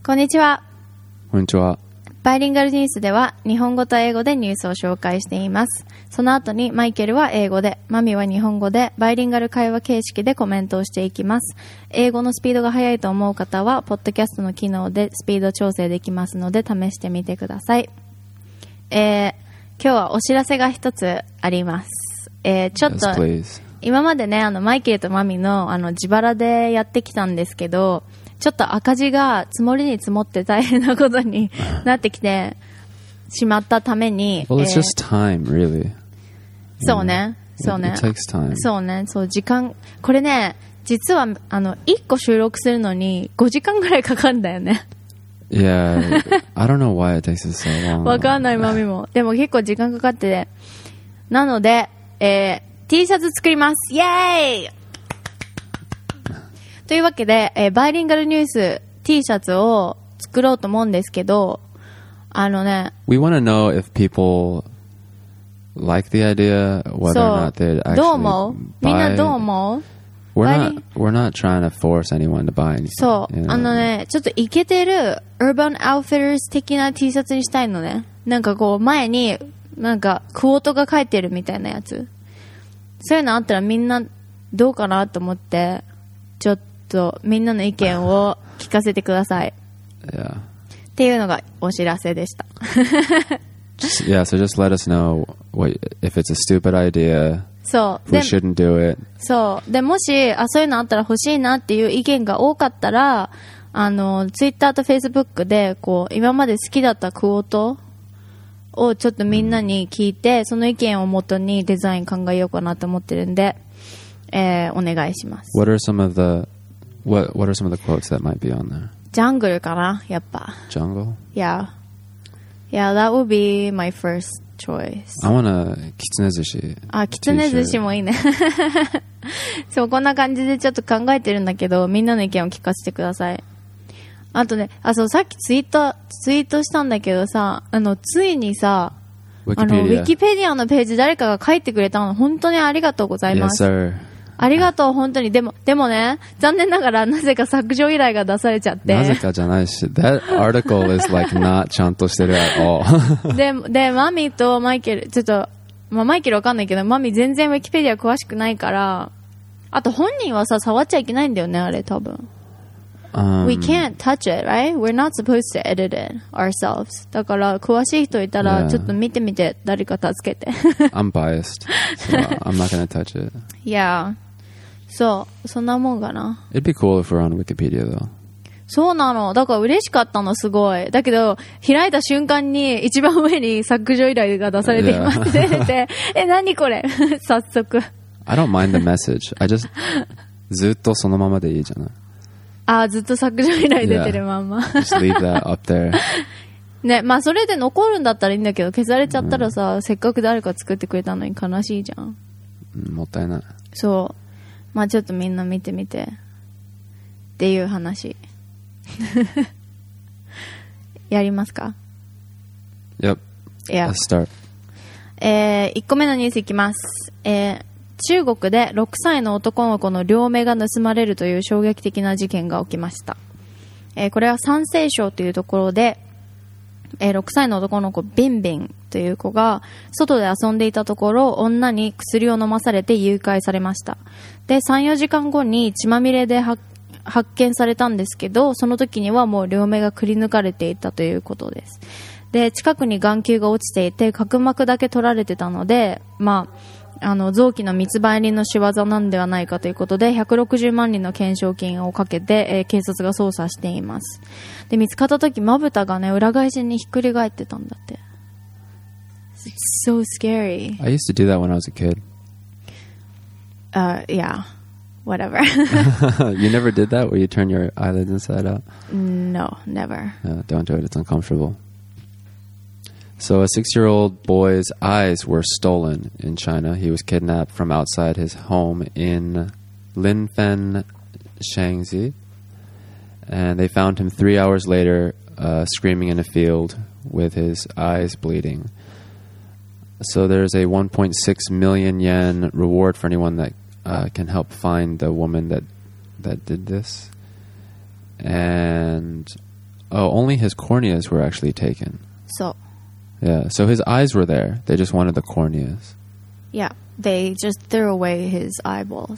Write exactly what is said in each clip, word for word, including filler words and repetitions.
こんにちは。 こんにちは。 バイリンガルニュースでは日本語と英語でニュースを紹介しています。その後にマイケルは英語で、マミは日本語でバイリンガル会話形式でコメントをしていきます。英語のスピードが速いと思う方はポッドキャストの機能でスピード調整できますので試してみてください。えー、今日はお知らせが一つあります。えー、ちょっと、 yes, 今までね、あのマイケルとマミのあの自腹でやってきたんですけど、ちょっと赤字が積もりに積もって大変なことになってきてしまったために、 well, it's just time, really. そうね、そうね、 it, it takes time. そうね、そう時間、これね、実はあのいっこ収録するのにごじかんぐらいかかるんだよね。 Yeah, I don't know why it takes us so long. わかんないマミも、でも結構時間かかってて、なので、えー、T シャツ作ります。イエーイというわけで、えー、バイリンガルニュース T シャツを作ろうと思うんですけど、あのね、 We want to know if people like the idea, whether or not they'd actually どう思う？みんなどう思う？ We're not, we're not trying to force anyone to buy anything. そう、 you know? あのね、ちょっとイケてる Urban Outfitters 的な T シャツにしたいのね。なんかこう前になんかクオートが書いてるみたいなやつ。そういうのあったらみんなどうかなと思って、ちょっとみんなの意見を聞かせてください。 Yeah. っていうのがお知らせでした。 just, yeah, so just let us know what, if it's a stupid idea. そう。 We shouldn't do it. そう。で、もし、あ、そういうのあったら欲しいなっていう意見が多かったら、あの、ツイッターとフェイスブックで、こう、今まで好きだったクオートをちょっとみんなに聞いて、うん、その意見をもとにデザイン考えようかなと思ってるんで、えー、お願いします。 What are some of the, what, what are some of the quotes that might be on there? ジャングルかな、やっぱ。 Jungle? Yeah. Yeah, that would be my first choice. I want a キツネ寿司。 あ、キツネ寿司もいいね。そう、こんな感じでちょっと考えてるんだけど、みんなの意見を聞かせてください。あとね、あ、そう、さっきツイート、ツイートしたんだけどさ、あの、ついにさ、あの、ウィキペディアのページ誰かが書いてくれたの、本当にありがとうございます。 Yes, sir. ありがとう、本当に。でも、でもね、残念ながらなぜか削除依頼が出されちゃって。 なぜかじゃないし、that article is like not ちゃんとしてる at all. で、で、マミとマイケル、ちょっと、まあ、マイケルわかんないけど、マミ全然ウィキペディア詳しくないから、あと本人はさ、触っちゃいけないんだよね、あれ多分。 Um, We can't touch it, right? We're not supposed to edit it ourselves. だから、詳しい人いたら、ちょっと見てみて、誰か助けて。 I'm biased, so I'm not gonna touch it. Yeah. そう、そんなもんかな。 It'd be cool if we're on Wikipedia, though. そうなの。だから嬉しかったの、すごい。だけど、開いた瞬間に、一番上に削除依頼が出されていますって出てて、え、何これ早速。 I don't mind the message. I just, ずっとそのままでいいじゃない。 あ、ずっと削除依頼出てるまんま。 Yeah. Just leave that up there. ね、まあそれで残るんだったらいいんだけど、消されちゃったらさ、うん、せっかく誰か作ってくれたのに悲しいじゃん。 うん、もったいない。 そう。まあちょっとみんな見てみて。っていう話。やりますか？ Yep. Yeah. Let's start. えー、いっこめのニュースいきます。えー、中国でろくさいの男の子の両目が盗まれるという衝撃的な事件が起きました。えー、これは山西省というところで、えー、ろくさいの男の子ビンビンという子が外で遊んでいたところ、女に薬を飲まされて誘拐されました。で、さん、よじかんごに血まみれで発見されたんですけど、その時にはもう両目がくり抜かれていたということです。で、近くに眼球が落ちていて角膜だけ取られてたので、まあ、あの臓器の密売人の仕業なんではないかということでひゃくろくじゅうまんにんの懸賞金をかけて、えー、警察が捜査しています。で、見つかった時まぶたがね裏返しにひっくり返ってたんだって。It's so scary. I used to do that when I was a kid. Uh, yeah, whatever. You never did that where you turn your eyelids inside out? No, never. No, don't do it. It's uncomfortable. So a six-year-old boy's eyes were stolen in China. He was kidnapped from outside his home in Linfen, Shaanxi. And they found him three hours later uh, screaming in a field with his eyes bleeding. So there's a one point six million yen reward for anyone that uh, can help find the woman that that did this. And Oh, only his corneas were actually taken. そう。 Yeah, so his eyes were there. They just wanted the corneas. Yeah, they just threw away his eyeballs.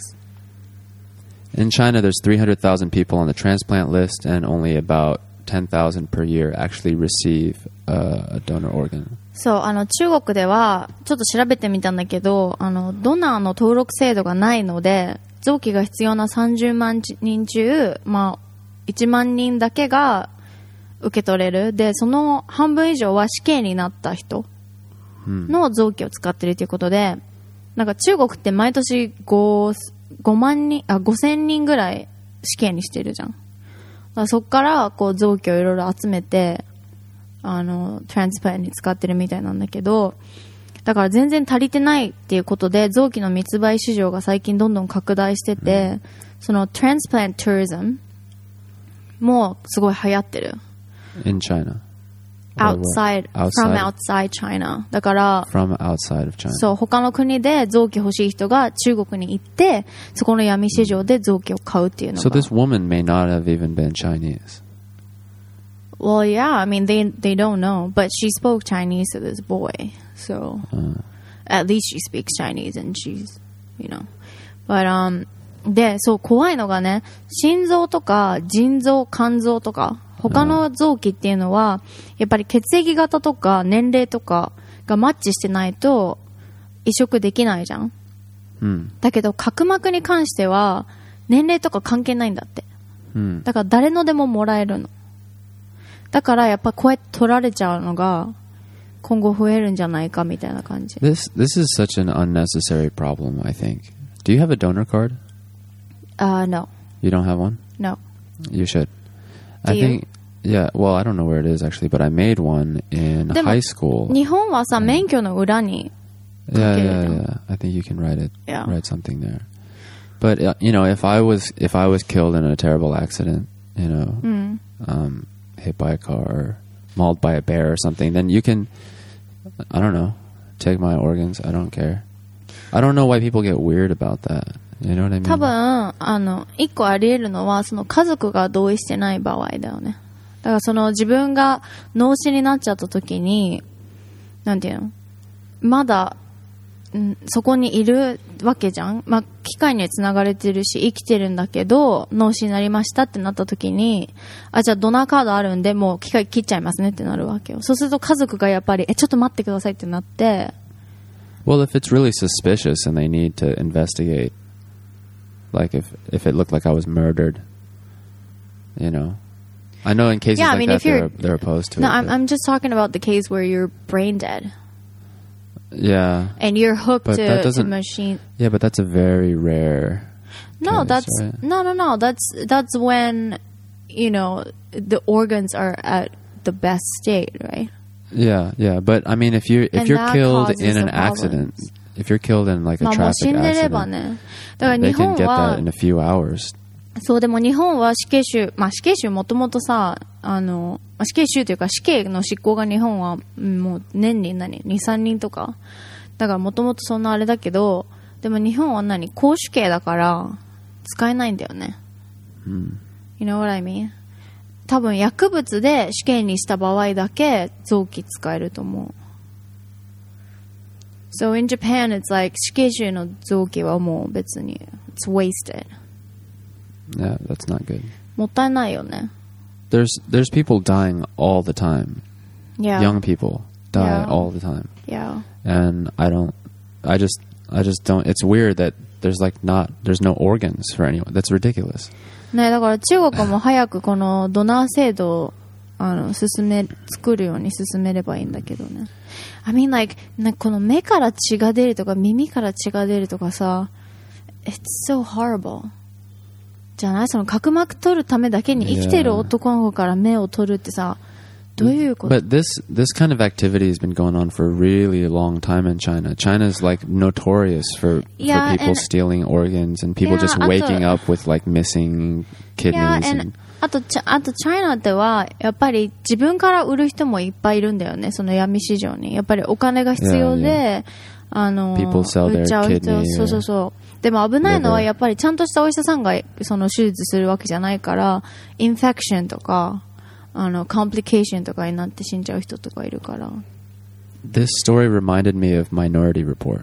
In China, there's three hundred thousand people on the transplant list, and only about ten thousand per year actually receive uh, a donor organ. そう、あの、中国では、ちょっと調べてみたんだけど、あの、ドナーの登録制度がないので、臓器が必要なさんじゅうまんにん中、まあ、いちまんにんだけが受け取れる。で、その半分以上は死刑になった人の臓器を使ってるということで、なんか中国って毎年5、ごまんにん、あ、ごせんにんぐらい死刑にしてるじゃん。だからそっからこう臓器をいろいろ集めて、あの、トランスプラントに使ってるみたいなんだけど、だから全然足りてないっていうことで、臓器の密売市場が最近どんどん拡大してて、うん、そのトランスプラントツーリズムもすごい流行ってる。 In China. Outside, outside, from outside China. だから、 from outside of China. そう、他の国で臓器欲しい人が中国に行って、そこの闇市場で臓器を買うっていうのが。 So this woman may not have even been Chinese. Well, yeah, I mean, they, they don't know, but she spoke Chinese to this boy, so uh. at least she speaks Chinese and she's, you know. But, um, で、そう、怖いのがね、心臓とか腎臓、肝臓とか、他の臓器っていうのは、やっぱり血液型とか年齢とかがマッチしてないと移植できないじゃん。 うん、 だけど角膜に関しては年齢とか関係ないんだって。 うん、 だから誰のでももらえるの。だからやっぱこうやって取られちゃうのが今後増えるんじゃないかみたいな感じ。 This, this is such an unnecessary problem, I think. Do you have a donor card? Uh, no. You don't have one? No. You should. Do I you? think, yeah, well, I don't know where it is actually, but I made one in high school. 日本はさ、免許の裏に Yeah, yeah, yeah. I think you can write it, yeah. write something there. But, uh, you know, if I was, if I was killed in a terrible accident, you know, mm. um, hit by a car or mauled by a bear or something, then you can, I don't know, take my organs. I don't care. I don't know why people get weird about that. You know what I mean? 多分、あの、一個あり得るのは、その家族が同意してない場合だよね。だからその自分が脳死になっちゃった時に、なんていうの？まだ、ん、そこにいるわけじゃん？まあ、機械には繋がれてるし、生きてるんだけど、脳死になりましたってなった時に、あ、じゃあドナーカードあるんで、もう機械切っちゃいますねってなるわけよ。そうすると家族がやっぱり、え、ちょっと待ってくださいってなって、 Well, if it's really suspicious and they need to investigate, like if if it looked like I was murdered, you know, I know in cases yeah, like I mean, that if you're, they're they're opposed to no, it. No, I'm I'm just talking about the case where you're brain dead. Yeah, and you're hooked but to a machine. Yeah, but that's a very rare. No, case, that's right? no, no, no. That's that's when, you know, the organs are at the best state, right? Yeah, yeah, but I mean, if you if and you're killed in an accident, problems. if you're killed in like a traffic accident, ね、だから they 日本 can get は that in a few hours. そうでも日本は死刑囚、まあ死刑囚もともとさ、あの、まあ、死刑囚というか死刑の執行が日本はもう年に何に、さんにんとか。だからもともとそんなあれだけど、でも日本は何公主刑だから使えないんだよね。 うん。 You know what I mean? 多分薬物で死刑にした場合だけ臓器使えると思う。So in Japan, it's like 死刑囚の臓器はもう別に it's wasted. Yeah, that's not good. もったいないよね。 There's there's people dying all the time. Yeah. Young people die Yeah. all the time. Yeah. And I don't, I just, I just don't. It's weird that there's like not, there's no organs for anyone. That's ridiculous. ね、だから中国も早くこのドナー制度をあの進め作るように進めればいいんだけどね。I mean like なんかこの目から血が出るとか耳から血が出るとかさ、It's so horrible. じゃないその角膜取るためだけに生きてる男の子から目を取るってさ、どういうこと？ But this this kind of activity has been going on for a really long time in China. China's like notorious for, Yeah, for people and- stealing organs and people Yeah, just あと- waking up with like missing kidneys. Yeah, and, and あとチャ、あとチャイナではやっぱり自分から売る人もいっぱいいるんだよね。その闇市場にやっぱりお金が必要で、 Yeah, あの People sell 売っちゃう their 人、 kidney そうそうそう。でも危ないのはやっぱりちゃんとしたお医者さんがその手術するわけじゃないから、インフェクションとか、 あのコンプリケーションとかになって死んじゃう人とかいるから。 This story reminded me of Minority Report.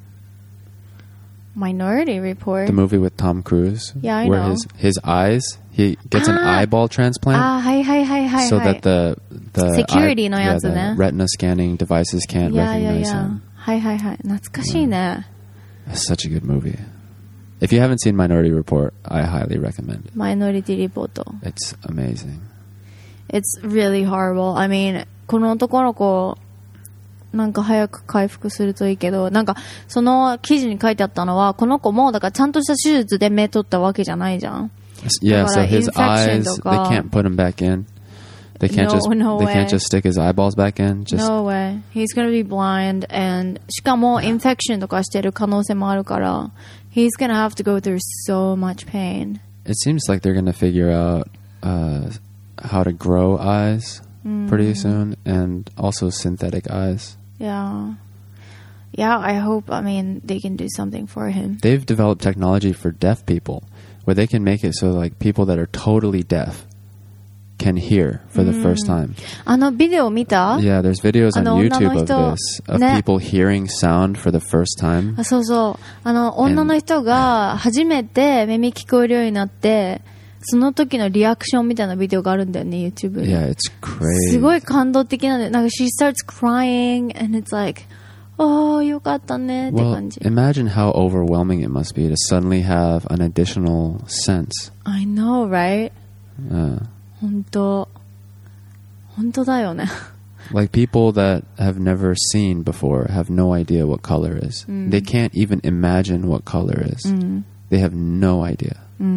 Minority Report? The movie with Tom Cruise. Yeah, I where know. his his eyes, he gets an Ah. eyeball transplant. あーはいはいはいはい、はい、 So that the the Security eye- のやつね。 yeah, the retina scanning devices can't いやいやい recognize や him. はいはいはい懐かしいね、 It's such a good movie. If you haven't seen Minority Report, I highly recommend it. マイノリティリポート It's amazing. It's really horrible. I mean この男の子なんか早く回復するといいけど、なんかその記事に書いてあったのはこの子もだからちゃんとした手術で目取ったわけじゃないじゃん。 Yeah, だから so his infection eyes, と they か can't put him back in. They can't No, just no they way. can't just stick his eyeballs back in. Just No way. He's gonna be blind and しかもインフェクションとかしてる可能性もあるから He's gonna have to go through so much pain. It seems like they're going to figure out uh, how to grow eyes pretty soon, and also synthetic eyes. Yeah. Yeah, I hope, I mean, they can do something for him. They've developed technology for deaf people where they can make it so like people that are totally deaf can hear for the first time. あのビデオ見た？ Yeah, there's videos on あの女の YouTube of 人、 this, of ね。 people hearing sound for the first time. あ、そうそう。あの、女の人が初めて耳聞こえるようになって、その時のリアクションみたいなビデオがあるんだよね、YouTube に。 Yeah, it's crazy. すごい感動的なんで、なんか she starts crying and it's like, oh, よかったねって Well, 感じ。 imagine how overwhelming it must be to suddenly have an additional sense. I know, right? Uh, 本当。本当だよね。 like people that have never seen before have no idea what color is. They can't even imagine what color is. They have no idea.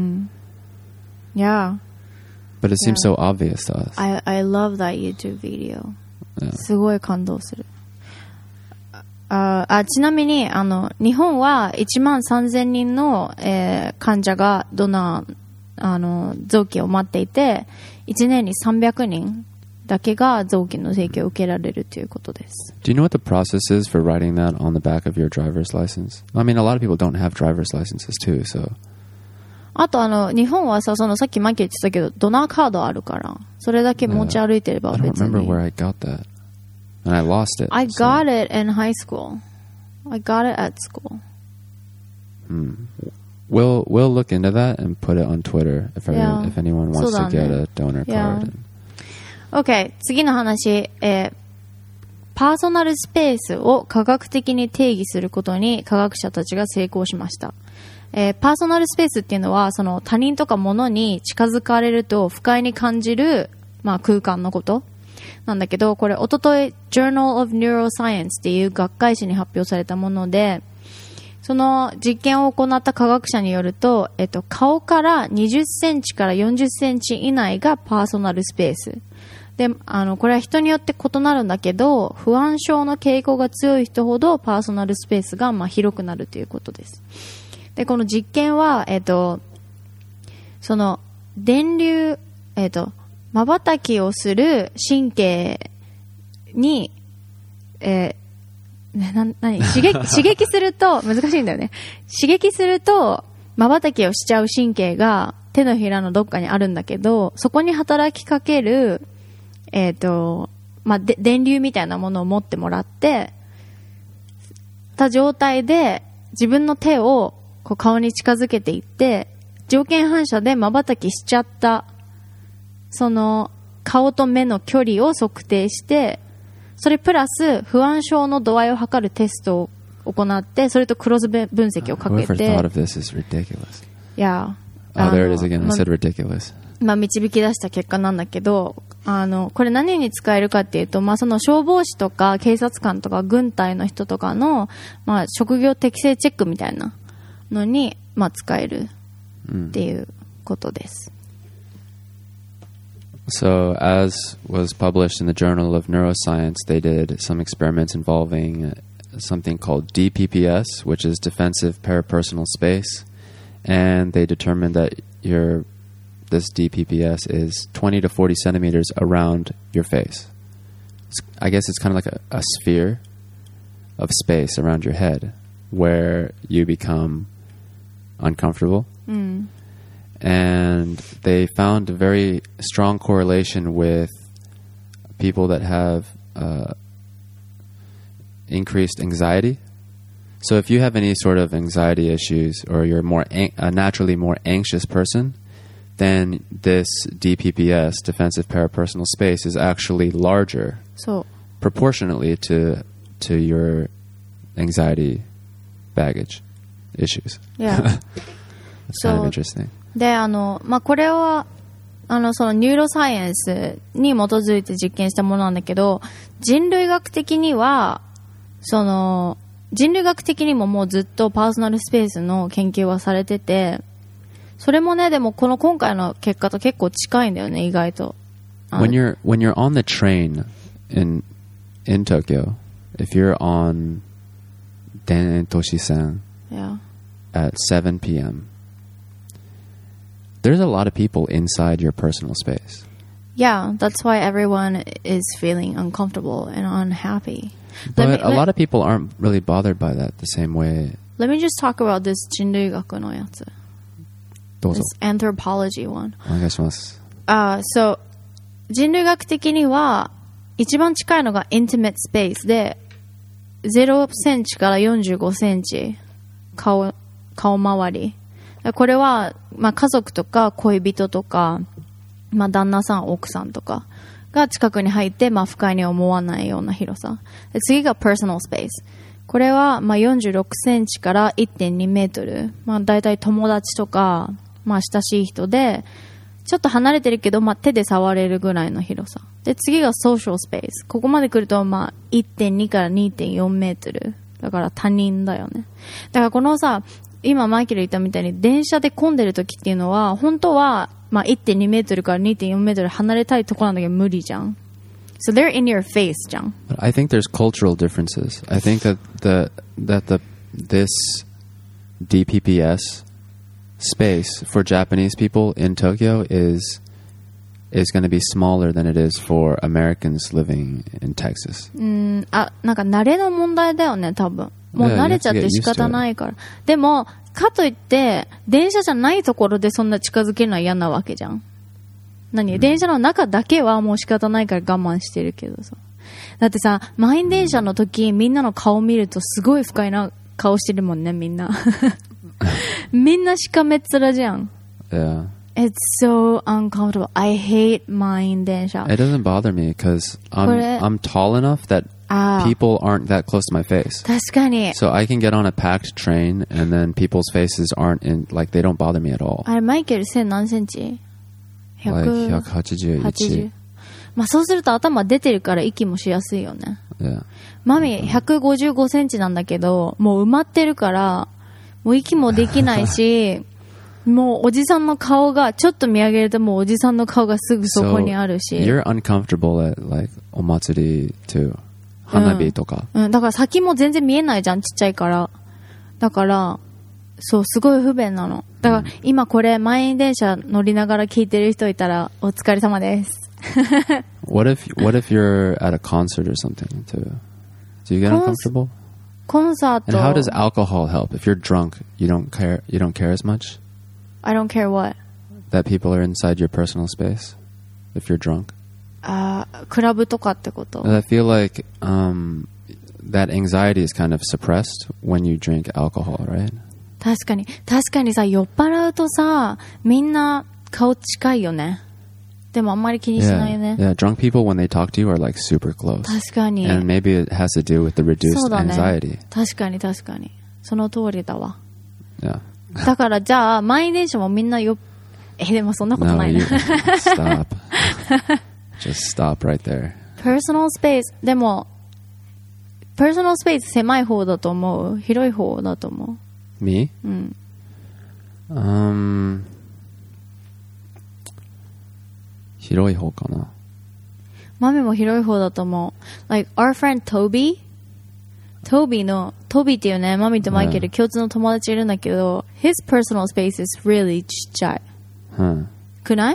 Yeah. But it seems Yeah. so obvious to us. I, I love that YouTube video. Yeah. すごい感動する。ああちなみにあの日本はいちまんさんぜんにんの、えー患者がドナーあの臓器を待っていて、いちねんにさんびゃくにんだけが臓器の提供を受けられるということです。 Do you know what the process is for writing that on the back of your driver's license? I mean, a lot of people don't have driver's licenses too, so. あとあの日本はさ、そのさっきマイケル言ってたけどドナーカードあるからそれだけ持ち歩いてれば I don't 別 remember に。 where I got that. And I lost it. I so- got it in high school. I got it at school. We'll we'll look into that and put it on Twitter if everyone, Yeah. if anyone wants to そうだね。 get a donor Yeah. card. OK 次の話、えーパーソナルスペースを科学的に定義することに科学者たちが成功しました、えーパーソナルスペースっていうのはその他人とか物に近づかれると不快に感じる、まあ、空間のことなんだけど、これ一昨日 Journal of Neuroscience っていう学会誌に発表されたもので、その実験を行った科学者によると、えっと、顔からにじゅっセンチからよんじゅっセンチ以内がパーソナルスペース。で、あの、これは人によって異なるんだけど、不安症の傾向が強い人ほどパーソナルスペースがまあ広くなるということです。で、この実験は、えっと、その、電流、えっと、瞬きをする神経に、えーね、な、なに刺激、刺激すると、難しいんだよね。刺激すると、瞬きをしちゃう神経が手のひらのどっかにあるんだけど、そこに働きかける、えっと、まあ、で、電流みたいなものを持ってもらって、た状態で、自分の手をこう顔に近づけていって、条件反射で瞬きしちゃった、その、顔と目の距離を測定して、それプラス不安症の度合いを測るテストを行って、それとクロス分析をかけ Whoever て、 thought of this is ridiculous. いや、 Oh, あの there it is again. I ま said ridiculous. まあ、導き出した結果なんだけど、あの、これ何に使えるかっていうと、まあ、その消防士とか警察官とか軍隊の人とかの、まあ、職業適正チェックみたいなのに、まあ、使えるっていうことです。 So, as was published in the Journal of Neuroscience, they did some experiments involving something called D P P S, which is Defensive Parapersonal Space, and they determined that your this D P P S is twenty to forty centimeters around your face. It's, I guess it's kind of like a, a sphere of space around your head where you become uncomfortable. and they found a very strong correlation with people that have uh, increased anxiety. So if you have any sort of anxiety issues, or you're more an- a naturally more anxious person, then this D P P S, defensive parapersonal space, is actually larger そう proportionately to to your anxiety baggage issues. Yeah. It's kind of So- interesting. で、あの、まあ、これは、あの、そのニューロサイエンスに基づいて実験したものなんだけど、人類学的には、その、人類学的にももうずっとパーソナルスペースの研究はされてて、それもね、でもこの今回の結果と結構近いんだよね、意外と。あの When you're when you're on the train in in Tokyo, if you're on Den-Toshi-sen Yeah. at seven p.m., there's a lot of people inside your personal space. Yeah, that's why everyone is feeling uncomfortable and unhappy. But Let me- a let- lot of people aren't really bothered by that the same way. Let me just talk about this 人類学のやつ。 どうぞ。 This anthropology one. お願いします。 Uh, so 人類学的には一番近いのが intimate space でゼロセンチからよんじゅうごセンチ顔、顔周り。これは、まあ、家族とか恋人とか、まあ、旦那さん、奥さんとかが近くに入って、まあ、不快に思わないような広さ。で次が personal space。これは、まあ、よんじゅうろくセンチから いってんにメートル。まあ、大体友達とか、まあ、親しい人で、ちょっと離れてるけど、まあ、手で触れるぐらいの広さ。で、次が social space。ここまで来ると、まあ、いってんにから にてんよんメートル。だから他人だよね。だからこのさ、今マイケル言ったみたいに電車で混んでる時っていうのは、本当は、まあ、いってんにメートルから にてんよんメートル離れたいところなんだけど無理じゃん。So they're in your face じゃん。 But I think there's cultural differences. I think that the that the this D P P S space for Japanese people in Tokyo is is going to be smaller than it is for Americans living in Texas. うん、あ、なんか慣れの問題だよね、多分。もう慣れちゃって仕方ないから。でも、かといって、電車じゃないところでそんな近づけるのは嫌なわけじゃん。何、うん、電車の中だけはもう仕方ないから我慢してるけどさ。だってさ、満員電車の時、みんなの顔見るとすごい不快な顔してるもんね、みんな。みんなしかめっ面じゃん。 Yeah. It's so uncomfortable. I hate 満員電車。 It doesn't bother me because I'm I'm tall enough that people aren't that close to my face. 確かに。 So I can get on a packed train and then people's faces aren't in, like, they don't bother me at all. あれ、マイケル背何センチ Like ひゃくはちじゅういち。 まあそうすると頭出てるから息もしやすいよね。 Yeah. マミひゃくごじゅうごセンチなんだけど、もう埋まってるから、もう息もできないし、もうおじさんの顔が、ちょっと見上げるともうおじさんの顔がすぐそこにあるし。 So you're uncomfortable at, like, お祭り too. 花火とか、 うん。うん。だから先も全然見えないじゃん、ちっちゃいから。だから、そう、すごい不便なの。だから、今これ、満員電車乗りながら聞いてる人いたら、お疲れ様です。 what if, what if you're at a concert or something too? Do you get uncomfortable? コンサート。 And how does alcohol help? If you're drunk, you don't care, you don't care as much? I don't care what? That people are inside your personal space? If you're drunk? あー、クラブとかってこと？ I feel like um, that anxiety is kind of suppressed when you drink alcohol, right? 確かに。確かにさ、酔っ払うとさ、みんな顔近いよね。でもあんまり気にしないよね。 Yeah, yeah. Drunk people, when they talk to you, are like super close. 確かに。 And maybe it has to do with the reduced そうだね。 anxiety. 確かに確かに。その通りだわ。 Yeah. だからじゃあ、満員電車もみんなよ、え、でもそんなこと No, ないな。 you, stop. Just stop right there. personal space。でも、personal space 狭い方だと思う？広い方だと思う？ Me? うん。 Um, 広い方かな。 マミも広い方だと思う。Like, our friend Toby? Toby の、Toby っていうね、マミとマイケル共通の友達いるんだけど、his personal space is really ちっちゃい。 Hmm. くない？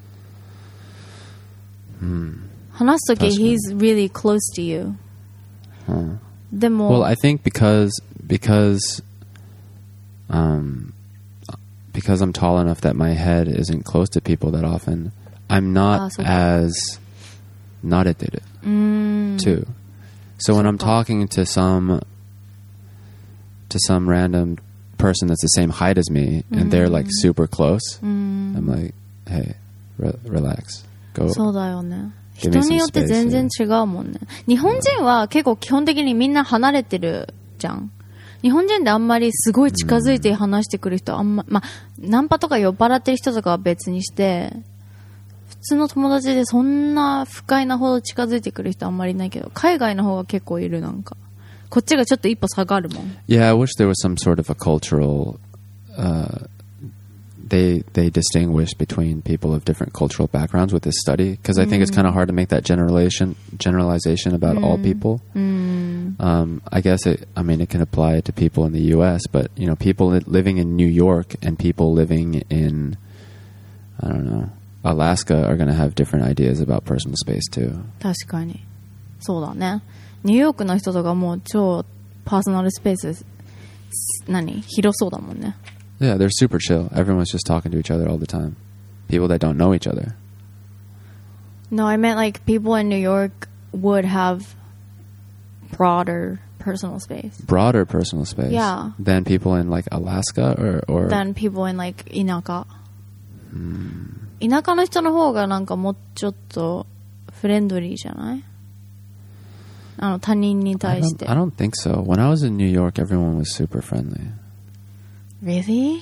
Hmm. 話すとき he's really close to you. Hmm. でも、 Well, I think because because um, because I'm tall enough that my head isn't close to people that often, I'm not Ah, so- as nareteru too. So when I'm talking to some to some random person that's the same height as me and they're like super close, I'm like, hey, re- relax. Go. そうだよね。 Give me 人 some によって space 全然違うもんね。日本人は結構基本的にみんな離れてるじゃん。日本人であんまりすごい近づいて話してくる人あんま、まあ、ナンパとか酔っ払ってる人とかは別にして、普通の友達でそんな不快なほど近づいてくる人あんまりいないけど、海外の方が結構いるなんか。こっちがちょっと一歩下がるもん。 Yeah, I wish there was some sort of a cultural. Uh, they they distinguish between people of different cultural backgrounds with this study because I think it's kind of hard to make that generalization generalization about all people. Um, I guess it. I mean, it can apply to people in the U S, but you know, people li- living in New York and people living in, I don't know, Alaska are going to have different ideas about personal space too. 確かに。そうだね。ニューヨークの人とかもう超パーソナルスペース、何広そうだもんね。 Yeah, they're super chill. Everyone's just talking to each other all the time. People that don't know each other. No, I meant like people in New York would have broader personal space Broader personal space. Yeah. Than people in like Alaska or or than people in like 田舎。田舎の人の方がなんかもうちょっとフレンドリーじゃない？あの他人に I 対して。 don't, I don't think so. When I was in New York, everyone was super friendly. Really?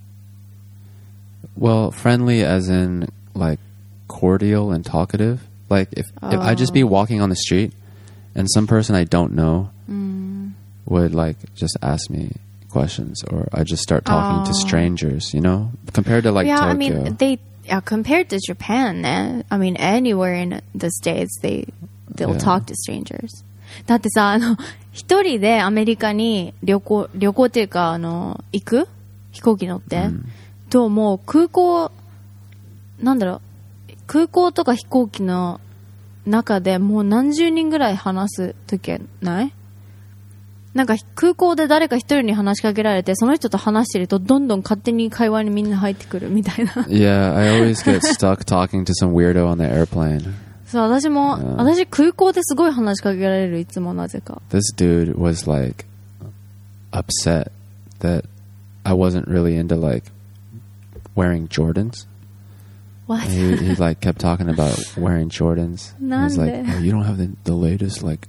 Well, friendly as in like cordial and talkative. Like if if I'd just be walking on the street and some person I don't know would like just ask me questions or I just start talking to Oh. strangers, you know? Compared to like Yeah, Tokyo. I mean they yeah, compared to Japan ね。I mean anywhere in the States they they'll Yeah. talk to strangers. だってさ、あの一人でアメリカに旅行旅行っていうかあの行く飛行機乗って、ともう空港なんだろう空港とか飛行機の中でもう何十人ぐらい話す時ないなんか空港で誰か一人に話しかけられてその人と話してるとどんどん勝手に会話にみんな入ってくるみたいな Yeah, I always get stuck talking to some weirdo on the airplane. そう私も、 うん私空港ですごい話しかけられるいつもなぜか This dude was like upset that I wasn't really into like wearing Jordans. What? And he, he like kept talking about wearing Jordans. And he's like, Nande? oh, you don't have the, the latest like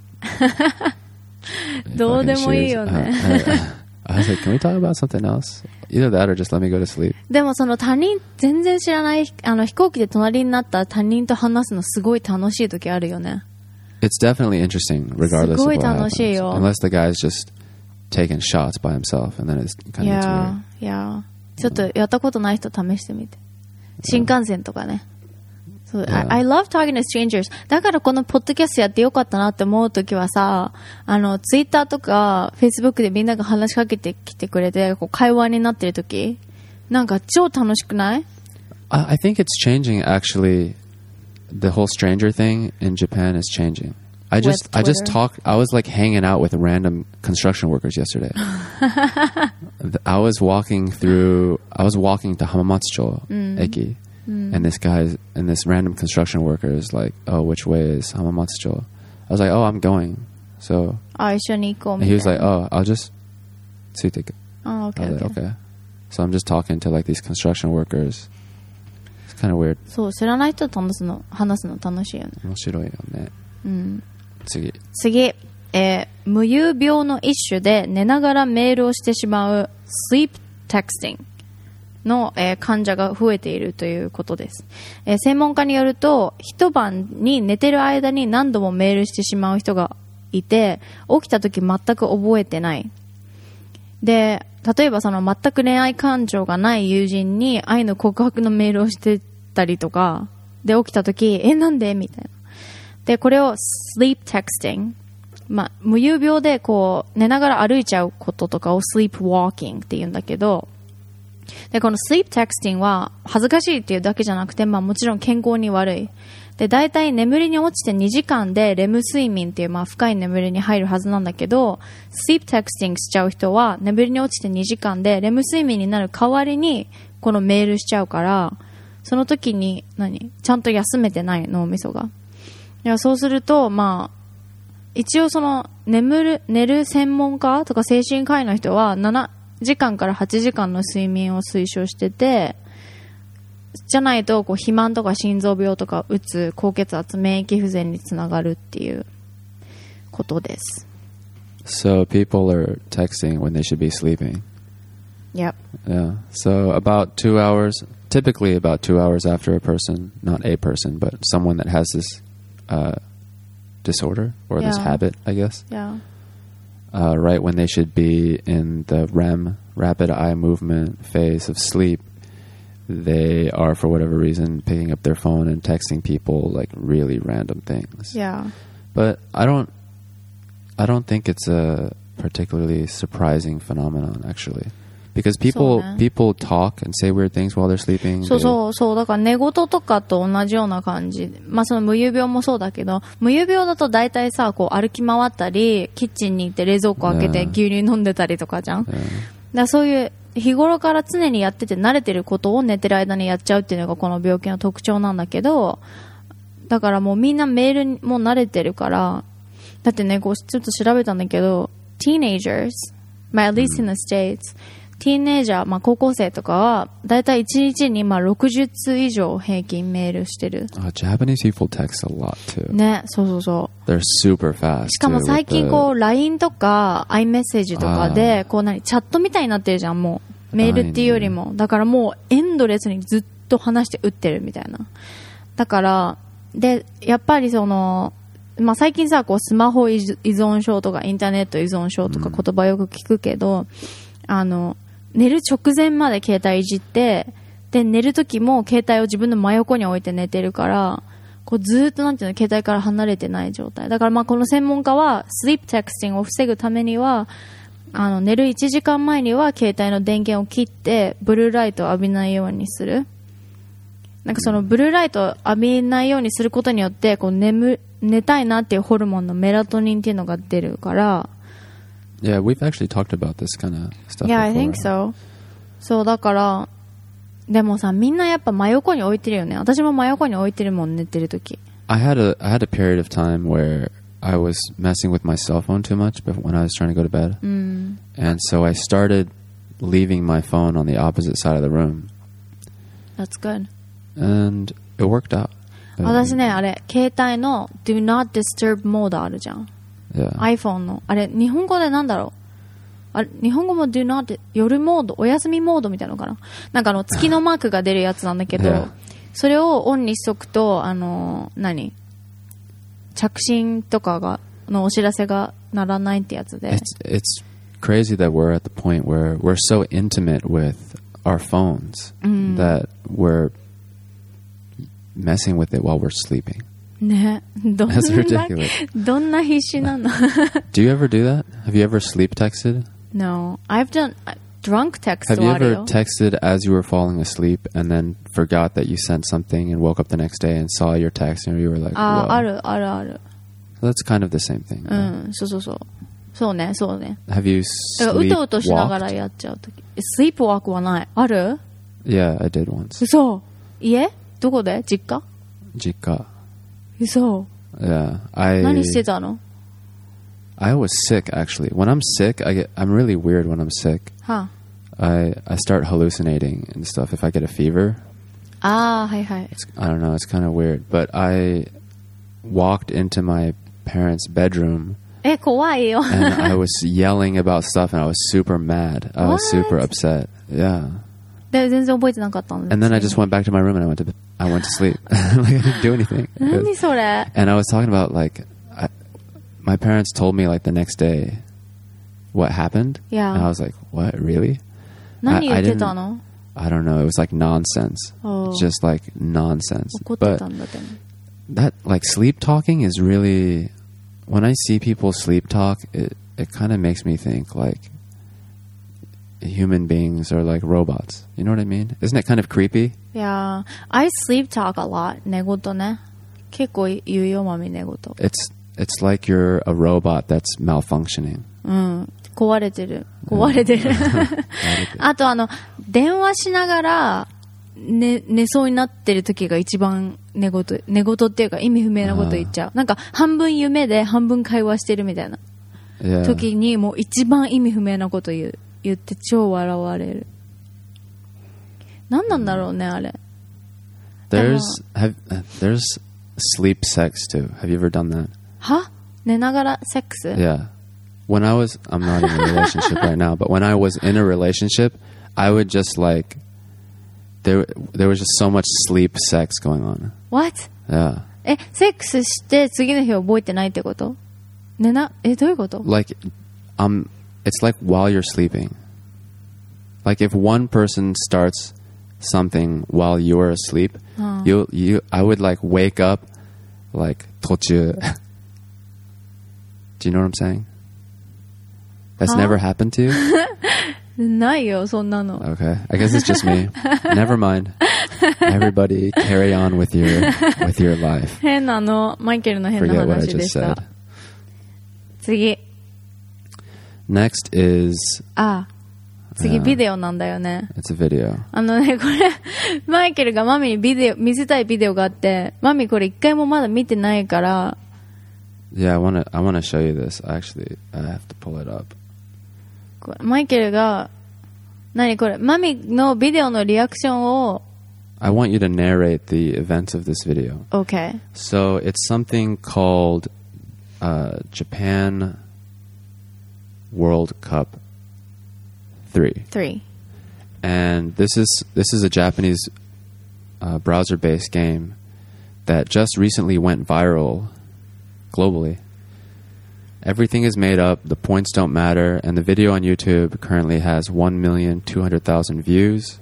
どうで fucking もいい shoes. よね I, I, I was like, can we talk about something else? Either that or just let me go to sleep. でもその他人全然知らないあの飛行機で隣になった他人と話すのすごい楽しい時あるよね It's definitely interesting regardless of すごい what 楽しい happens. よ Unless the guy's just taking shots by himself and then it's kind of い gets や weird. いやちょっとやったことない人試してみて新幹線とかねそう、 Yeah. I, I love talking to strangers だからこのポッドキャストやってよかったなって思うときはさあのツイッターとかフェイスブックでみんなが話しかけてきてくれてこう会話になってるときなんか超楽しくない I, I think it's changing actually. The whole stranger thing in Japan is changing. I just With I just Twitter? talked I was like hanging out with random construction workers yesterday. Th- I was walking through I was walking to Hamamatsucho Eki and this guy's and this random construction worker is like, "Oh, which way is Hamamatsucho?" I was like, "Oh, I'm going." So あ一緒に行こう and み he たい was な like, "Oh, I'll just see it." あ OK I was like, OK "Okay." So I'm just talking to like these construction workers. It's kind of weird. そう知らない人と話すの話すの楽しいよね面白いよね。次。 次、えー無遊病の一種で寝ながらメールをしてしまう sleep texting の、えー患者が増えているということです、えー専門家によると一晩に寝てる間に何度もメールしてしまう人がいて起きた時全く覚えてないで例えばその全く恋愛感情がない友人に愛の告白のメールをしてたりとかで起きた時えなんでみたいなでこれを sleep texting まあ無遊病でこう寝ながら歩いちゃうこととかを sleep walking って言うんだけどでこの sleep texting は恥ずかしいっていうだけじゃなくてまあもちろん健康に悪いで大体眠りに落ちてにじかんでレム睡眠っていうまあ深い眠りに入るはずなんだけど sleep texting しちゃう人は眠りに落ちてにじかんでレム睡眠になる代わりにこのメールしちゃうから、その時に何ちゃんと休めてない脳みそが。いや、そうすると、まあ、一応その眠る、寝る専門家とか精神科医の人はななじかんからはちじかんの睡眠を推奨してて、じゃないとこう肥満とか心臓病とかうつ、高血圧、免疫不全につながるっていうことです。 So people are texting when they should be sleeping. Yep. Yeah. So about two hours, typically about two hours after a person, not a person, but someone that has this uh, disorder or yeah. this habit, I guess. Yeah. Uh, right when they should be in the R E M, rapid eye movement phase of sleep, they are, for whatever reason, picking up their phone and texting people like really random things. Yeah. But I don't, I don't think it's a particularly surprising phenomenon, actually. Because people people talk and say weird things while they're sleeping. そうそうそう。だから寝言とかと同じような感じ。まあその無遊病もそうだけど、無遊病だと大体さ、こう歩き回ったり、キッチンに行って冷蔵庫開けて牛乳飲んでたりとかじゃん。だからそういう日頃から常にやってて慣れてることを寝てる間にやっちゃうっていうのがこの病気の特徴なんだけど、だからもうみんなメールにも慣れてるから、だってね、こうちょっと調べたんだけど、teenagers, まあ at least in the States、ティーンエイジャー、まあ、高校生とかはだいたいいちにちにまあろくじゅっつ以上平均メールしてる。 Uh, Japanese people text a lot too. ね、そうそうそう。 They're super fast. しかも最近こう ライン とか iMessage とかでこう何チャットみたいになってるじゃん、もうメールっていうよりも。だからもうエンドレスにずっと話して打ってるみたいな。だからでやっぱりそのまあ、最近さこうスマホ依存症とかインターネット依存症とか言葉よく聞くけど、うん、あの寝る直前まで携帯いじって、で、寝る時も携帯を自分の真横に置いて寝てるから、こうずーっとなんていうの、携帯から離れてない状態。だからまあこの専門家は、スリープテクスティングを防ぐためには、あの、寝るいちじかんまえには携帯の電源を切って、ブルーライトを浴びないようにする。なんかそのブルーライトを浴びないようにすることによって、こう眠、寝たいなっていうホルモンのメラトニンっていうのが出るから、 Yeah, we've actually talked about this kind of stuff. Yeah, I before. think so. そうだからでもさみんなやっぱ真横に置いてるよね。私も真横に置いてるもん寝てるとき。 I had a I had a period of time where I was messing with my cell phone too much, but when I was trying to go to bed, mm. and so I started leaving my phone on the opposite side of the room. That's good. And it worked out. 私ねあれ携帯の Do Not Disturb モードあるじゃん。 Yeah. iPhone のあれ日本語でなんだろう、あれ日本語も Do Not 夜モード、お休みモードみたいなのかな、なんかあの月のマークが出るやつなんだけど、yeah. それをオンにしとくとあの何着信とかがのお知らせがならないってやつで。 It's, it's crazy that we're at the point where we're so intimate with our phones、うん、that we're messing with it while we're sleeping. ね、どんなどんな必死なの Do you ever do that? Have you ever sleep texted? No, I've done drunk text. Have you ever texted as you were falling asleep and then forgot that you sent something and woke up the next day and saw your text and you were like, ah, あるあるある。 That's kind of the same thing. うん、そうそうそう。そうね、そうね。 Have you だからうとうとしながらやっちゃうとき。スリープワークはない。ある？ Yeah, I did once. 嘘？家？どこで？実家？ 実家。 嘘。 Yeah, I. 何してたの？ I was sick actually. When I'm sick, I get. I'm really weird when I'm sick. Huh. I I start hallucinating and stuff. If I get a fever. ああ、はいはい。 It's, I don't know. It's kind of weird, but I walked into my parents' bedroom. え、怖いよ。 And I was yelling about stuff, and I was super mad. I was super upset. Yeah. で全然覚えてなかったんです。 And then I just went back to my room and I went to I went to sleep. Like I didn't do anything. 何それ？ And I was talking about like I, my parents told me like the next day what happened. Yeah. And I was like, what? Really? 何言ってたの？ I, I don't know. It was like nonsense. Oh. Just like nonsense. 怒ってたんだでも。 That like sleep talking is really when I see people sleep talk, it it kind of makes me think like human beings are like robots. You know what I mean? Isn't it kind of creepy? Yeah, I sleep talk a lot. 寝言ね。結構言うよ、マミ寝言。 It's it's like you're a robot that's malfunctioning. うん。 壊れてる。壊れてる。あとあの、電話しながら、ね、寝そうになってる時が一番寝言、寝言っていうか意味不明なこと言っちゃう。なんか半分夢で半分会話してるみたいな。 Yeah. 時にもう一番意味不明なこと言う。言って超笑われる。何なんだろうね、あれ。 There's, have, there's sleep sex too. Have you ever done that? は寝ながらセックス Yeah. When I was, I'm not in a relationship right now, but when I was in a relationship, I would just like, there, there was just so much sleep sex going on. What? Yeah. え、セックスして次の日覚えてないってこと寝な、え、どういうこと Like, um, it's like while you're sleeping. Like if one person starts something while you're asleep, uh. you, you, I would like wake up, like, 途中. Do you know what I'm saying? That's huh? never happened to you? ないよ、そんなの。 Okay. I guess it's just me. Never mind. Everybody carry on with your, with your life. 変なの、マイケルの変な Forget what I 話で just した。 said. 次。 Next is, あ、次 Yeah. ビデオなんだよね。 it's a video. あのね、これ、マイケルがマミにビデオ、見せたいビデオがあって、マミこれ一回もまだ見てないから、 Yeah, I want to, I want to show you this. Actually, I have to pull it up. これマイケルが、何これ、マミのビデオのリアクションを、 I want you to narrate the events of this video. OK。 So it's something called uh, Japan World Cup three. three. And this is this is a Japanese uh, browser-based game that just recently went viral globally. Everything is made up, the points don't matter, and the video on YouTube currently has one million two hundred thousand views,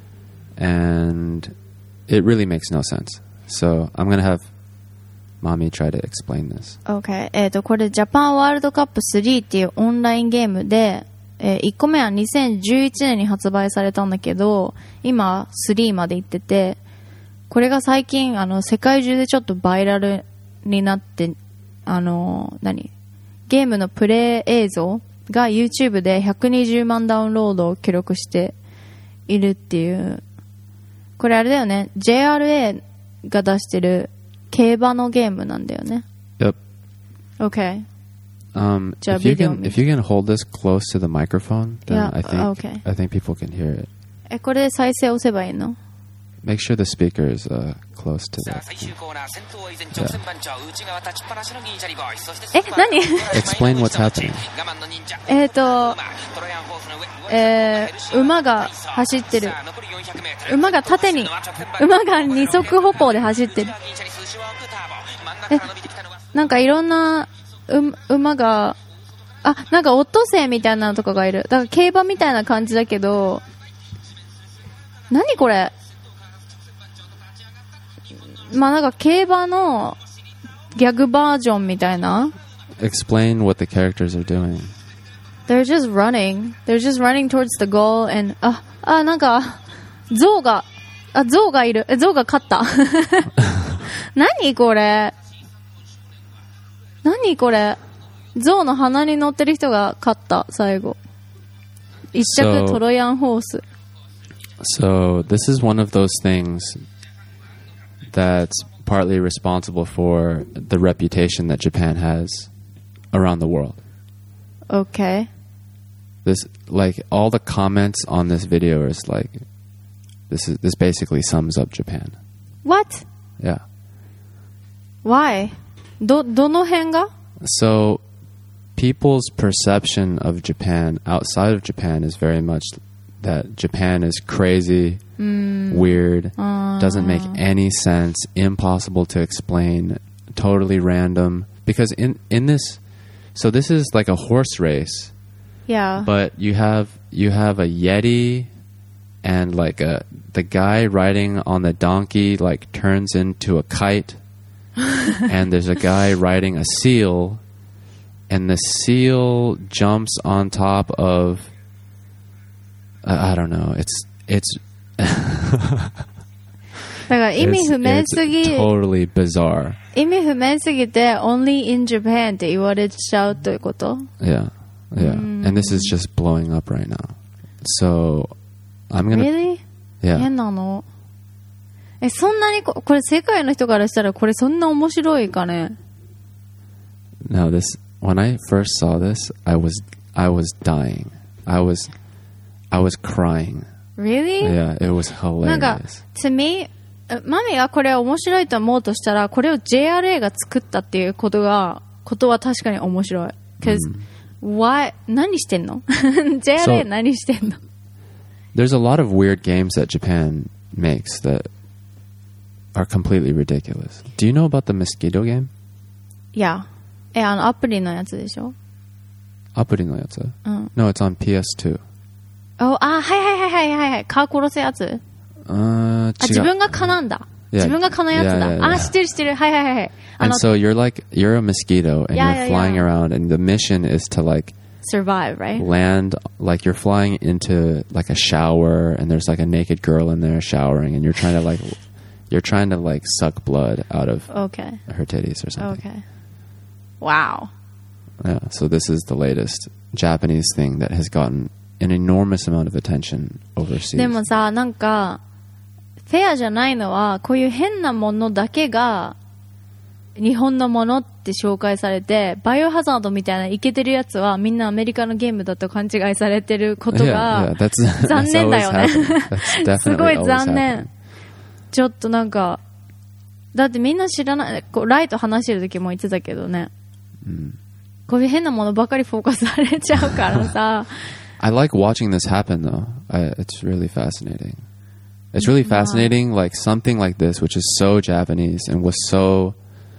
and it really makes no sense. So I'm going to have Mommy try to explain this. OK。えっと、これ、ジャパンワールドカップスリーっていうオンラインゲームで、えー、いっこめはにせんじゅういちねんに発売されたんだけど、今、スリーまで行ってて、これが最近、あの、世界中でちょっとバイラルになって、あの、何ゲームのプレイ映像が YouTube でひゃくにじゅうまんダウンロードを記録しているっていう。これあれだよね。ジェイアールエー が出してる競馬のゲームなんだよね。 Yep. OK。 Um, if you can, if you can hold this close to the microphone, then Yeah, I think okay. I think people can hear it. え、これで再生押せばいいの Make sure the speaker is uh, close to that. え、何 Explain what's happening. えっと、えー、馬が走ってる。馬が縦に、馬が二足歩行で走ってる。え、なんかいろんな、う、馬が、あ、なんかオットセイみたいなのとかがいる。だから競馬みたいな感じだけど、何これまあなんか競馬のギャグバージョンみたいな。 Explain what the characters are doing. They're just running. They're just running towards the goal and あ、あ、なんか象が、あ、象がいる。え、象が勝った。何これ何これ象の鼻に乗ってる人が勝った最後。一着 So, トロヤンホース。 So this is one of those things that's partly responsible for the reputation that Japan has around the world. Okay. This, like, all the comments on this video is like, this is this basically sums up Japan. What? Yeah. Why? ど、どの辺が So people's perception of Japan outside of Japan is very much that Japan is crazy, mm. weird, uh. doesn't make any sense, impossible to explain, totally random. Because in, in this, so this is like a horse race. Yeah. But you have you have a Yeti, and like a the guy riding on the donkey like turns into a kite, and there's a guy riding a seal, and the seal jumps on top of. I don't know. It's it's. だから意味不明すぎ。 It's totally bizarre. 意味不明すぎて only in Japan って言われちゃうということ？ Yeah. Yeah, and this is just blowing up right now. So I'm gonna. Really? Yeah. 変なの。え、そんなにこ、これ世界の人からしたらこれそんな面白いかね。 Now this, when I first saw this, I was, I was dying. I was, I was crying. Really? Yeah, it was なんか、 hilarious. to me、マミがこれ面白いと思うとしたら、これを ジェイアールエー が作ったっていうことが、ことは確かに面白い。because、why、何してんのジェイアールエー 何してんの There's a lot of weird games that Japan makes that are completely ridiculous. Do you know about the Mosquito game? Yeah. え、あの、アプリのやつでしょアプリのやつ？ うん。 No, it's on ピーエスツー. あ、あ、はいはいはいはいはいはい。蚊殺すやつあ、違う。 あ、自分が蚊なんだ。 Yeah. 自分が蚊のやつだ。 Yeah, yeah, yeah. あ、知ってる知ってる。はいはいはいはい。 And so you're like, you're a mosquito and Yeah, you're yeah, flying yeah. around and the mission is to like survive, right? land, like you're flying into like a shower and there's like a naked girl in there showering and you're trying to like, you're trying to like suck blood out of Okay. her titties or something. Okay. Wow. Yeah, so this is the latest Japanese thing that has gotten an enormous amount of attention overseas. でもさ、なんか、フェアじゃないのは、こういう変なものだけが、日本のものって紹介されて、バイオハザードみたいなイケてるやつは、みんなアメリカのゲームだと勘違いされてること Yeah, が yeah, that's, 残 that's 念だ always よね。 happened. That's すご definitely い always 残念 happened. ちょっとなんか、だってみんな知らない、こうライと話してる時も言ってたけどね。こういう変なものばかりフォーカスされちゃうからさ。 I like watching this happen though. I, it's really fascinating. It's really fascinating, like something like this, which is so Japanese and was so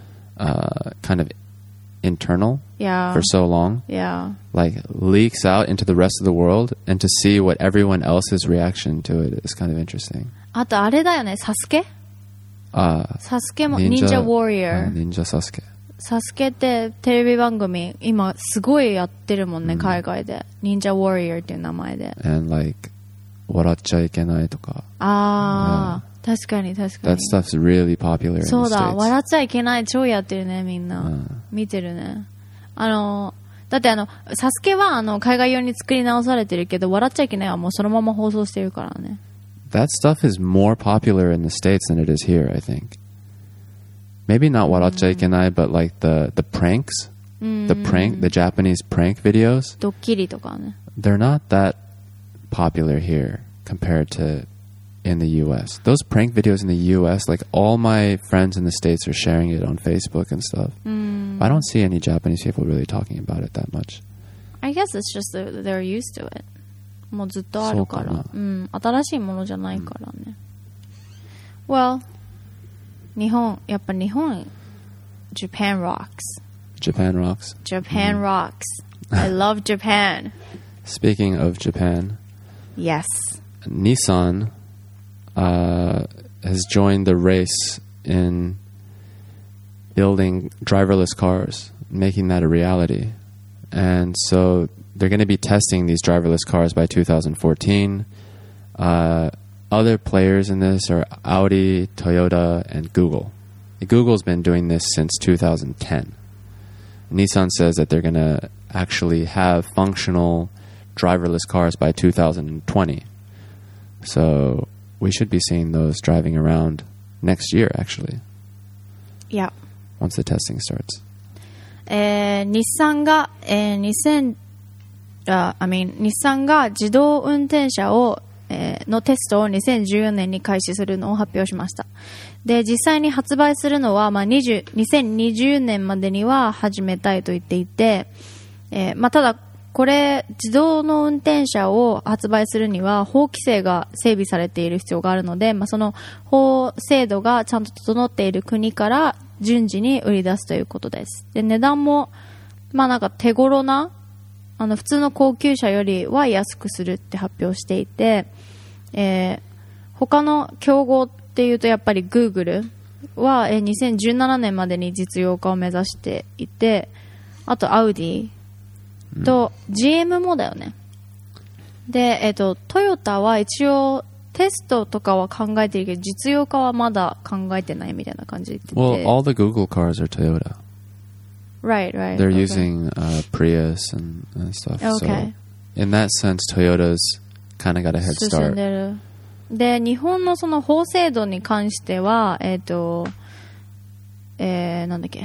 uh, kind of internal Yeah. for so long, Yeah. like leaks out into the rest of the world, and to see what everyone else's reaction to it is kind of interesting. あとあれだよね、サスケ Uh, サスケも、忍者ウォリア uh, Ninja Sasuke. サスケってテレビ番組今すごいやってるもんね、海外で。忍者ウォリアっていう名前で。 And like, 笑っちゃいけないとか。 ああ、確かに確か That に。 stuff's really popular in the そうだ、 States. 笑っちゃいけない超やってるね、みんな。 うん見てるね。あの、だってあの、サスケはあの、海外用に作り直されてるけど、笑っちゃいけないはもうそのまま放送してるからね。 That stuff is more popular in the States than it is here, I think. Maybe not warachaikenai, but like the, the pranks, the prank, the Japanese prank videos, ドッキリとかね。 they're not that popular here compared to in the U S. Those prank videos in the U S, like all my friends in the States are sharing it on Facebook and stuff. I don't see any Japanese people really talking about it that much. I guess it's just that they're used to it. もうずっとあるから。 そうかな。 うん、新しいものじゃないからね。Well, 日本、やっぱ日本、Japan rocks. Japan rocks. Japan rocks. I love Japan. Speaking of Japan, Yes. Nissan uh, has joined the race in building driverless cars, making that a reality. And so they're going to be testing these driverless cars by two thousand fourteen. Uh, other players in this are Audi, Toyota, and Google. Google's been doing this since two thousand ten. Nissan says that they're going to actually have functional driverless cars by two thousand twenty. So we should be seeing those driving around next year, actually, Yeah. once the testing starts. えー、日産が、えー、にせん、あ、I mean、日産が自動運転車を、えー、のテストをにせんじゅうよねんに開始するのを発表しました。で、実際に発売するのは、まあ、にじゅう、にせんにじゅうねんまでには始めたいと言っていて、えー、まあ、ただ、これ、自動の運転車を発売するには、法規制が整備されている必要があるので、まあ、その法制度がちゃんと整っている国から順次に売り出すということです。で、値段も、まあなんか手頃な、あの、普通の高級車よりは安くするって発表していて、えー、他の競合っていうとやっぱり Google は、えー、にせんじゅうななねんまでに実用化を目指していて、あと Audi と ジーエム もだよね。で、えっと、トヨタは一応テストとかは考えてるけど、実用化はまだ考えてないみたいな感じで言ってて。 Well, all the Google cars are Toyota. Right, right. They're okay. using uh, Prius and, and stuff. Okay. So in that sense, Toyota's kind of got a head 進ん start. でる。で、日本のその法制度に関しては、えっ、と、えー、なんだっけ、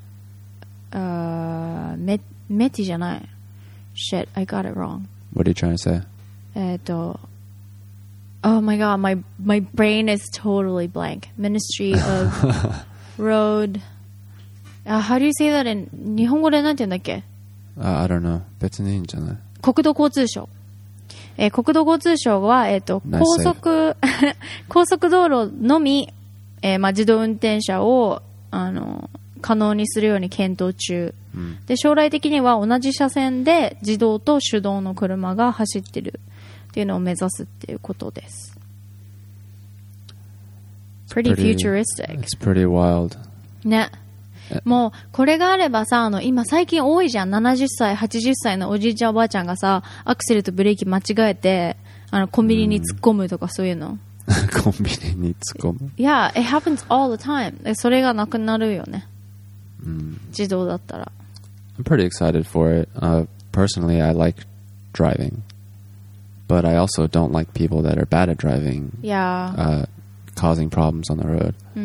あー、メ、メティじゃない。Shit, I got it wrong. What are you trying to say? えっ、と、Oh my god, my, my brain is totally blank. Ministry of Road... Uh, how do you say that in 日本語でなんて言うんだっけ Uh, I don't know. 別にいいんじゃない？ 国土交通省。えー、国土交通省は、えっ、と、高速、高速道路のみ、えー、まあ、自動運転車を、あの、可能にするように検討中。うん、で、将来的には同じ車線で自動と手動の車が走ってるっていうのを目指すっていうことです。Pretty, pretty futuristic. It's pretty wild. ね。もうこれがあればさ、あの今最近多いじゃん。ななじゅっさいはちじゅっさいのおじいちゃんおばあちゃんがさ、アクセルとブレーキ間違えてあのコンビニに突っ込むとかそういうの。 コンビニに突っ込む。 Yeah, it happens all the time. それがなくなるよね。うん、自動だったら。 I'm pretty excited for it. Uh, personally, I like driving, but I also don't like people that are bad at driving. Yeah. Uh, causing problems on the road. うん、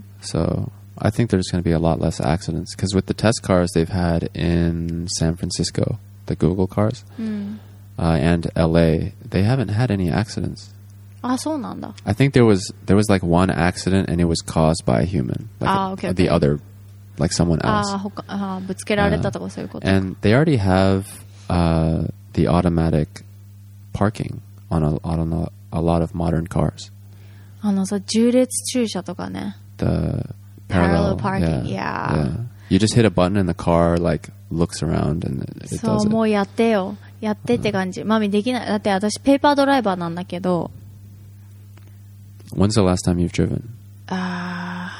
so I think there's going to be a lot less accidents because with the test cars they've had in San Francisco, the Google cars, mm. uh, and L A, they haven't had any accidents. あ、そうなんだ。 I think there was there was like one accident and it was caused by a human, like ah, a, okay, the okay. other, like someone else. あ、他、あ、ぶつけられたとかそういうこと。 And they already have uh, the automatic parking on a, on a, a lot of modern cars. あのさ、縦列駐車とかね。 The Parallel, parallel parking, yeah. yeah. yeah. You just hit a button and the car like looks around and it, it そう does it. もうやってよ。やってって感じ。マミできない。だって私ペーパードライバーなんだけど。 When's the last time you've driven? Uh,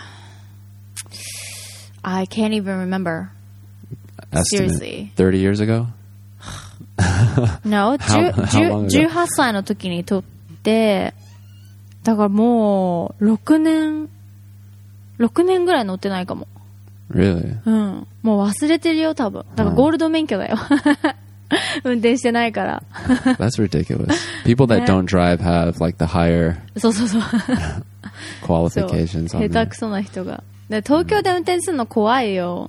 I can't even remember. Estimate. Seriously. thirty years ago? No. how, how long ago? じゅうはっさいの時に取って、だからもうろくねんろくねんぐらい乗ってないかも。 Really? うん。もう忘れてるよ、多分。だからゴールド免許だよ。運転してないから。 That's ridiculous. People that don't drive have like the higher そうそうそう。 qualifications そう。下手くそな人が。で、東京で運転するの怖いよ。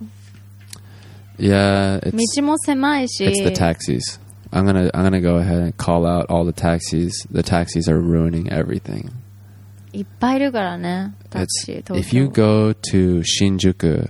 Yeah, it's, 道も狭いし。 It's the taxis. I'm gonna I'm gonna go ahead and call out all the taxis. The taxis are ruining everything. いっぱいいるからね、タクシー、東京。 If you go to Shinjuku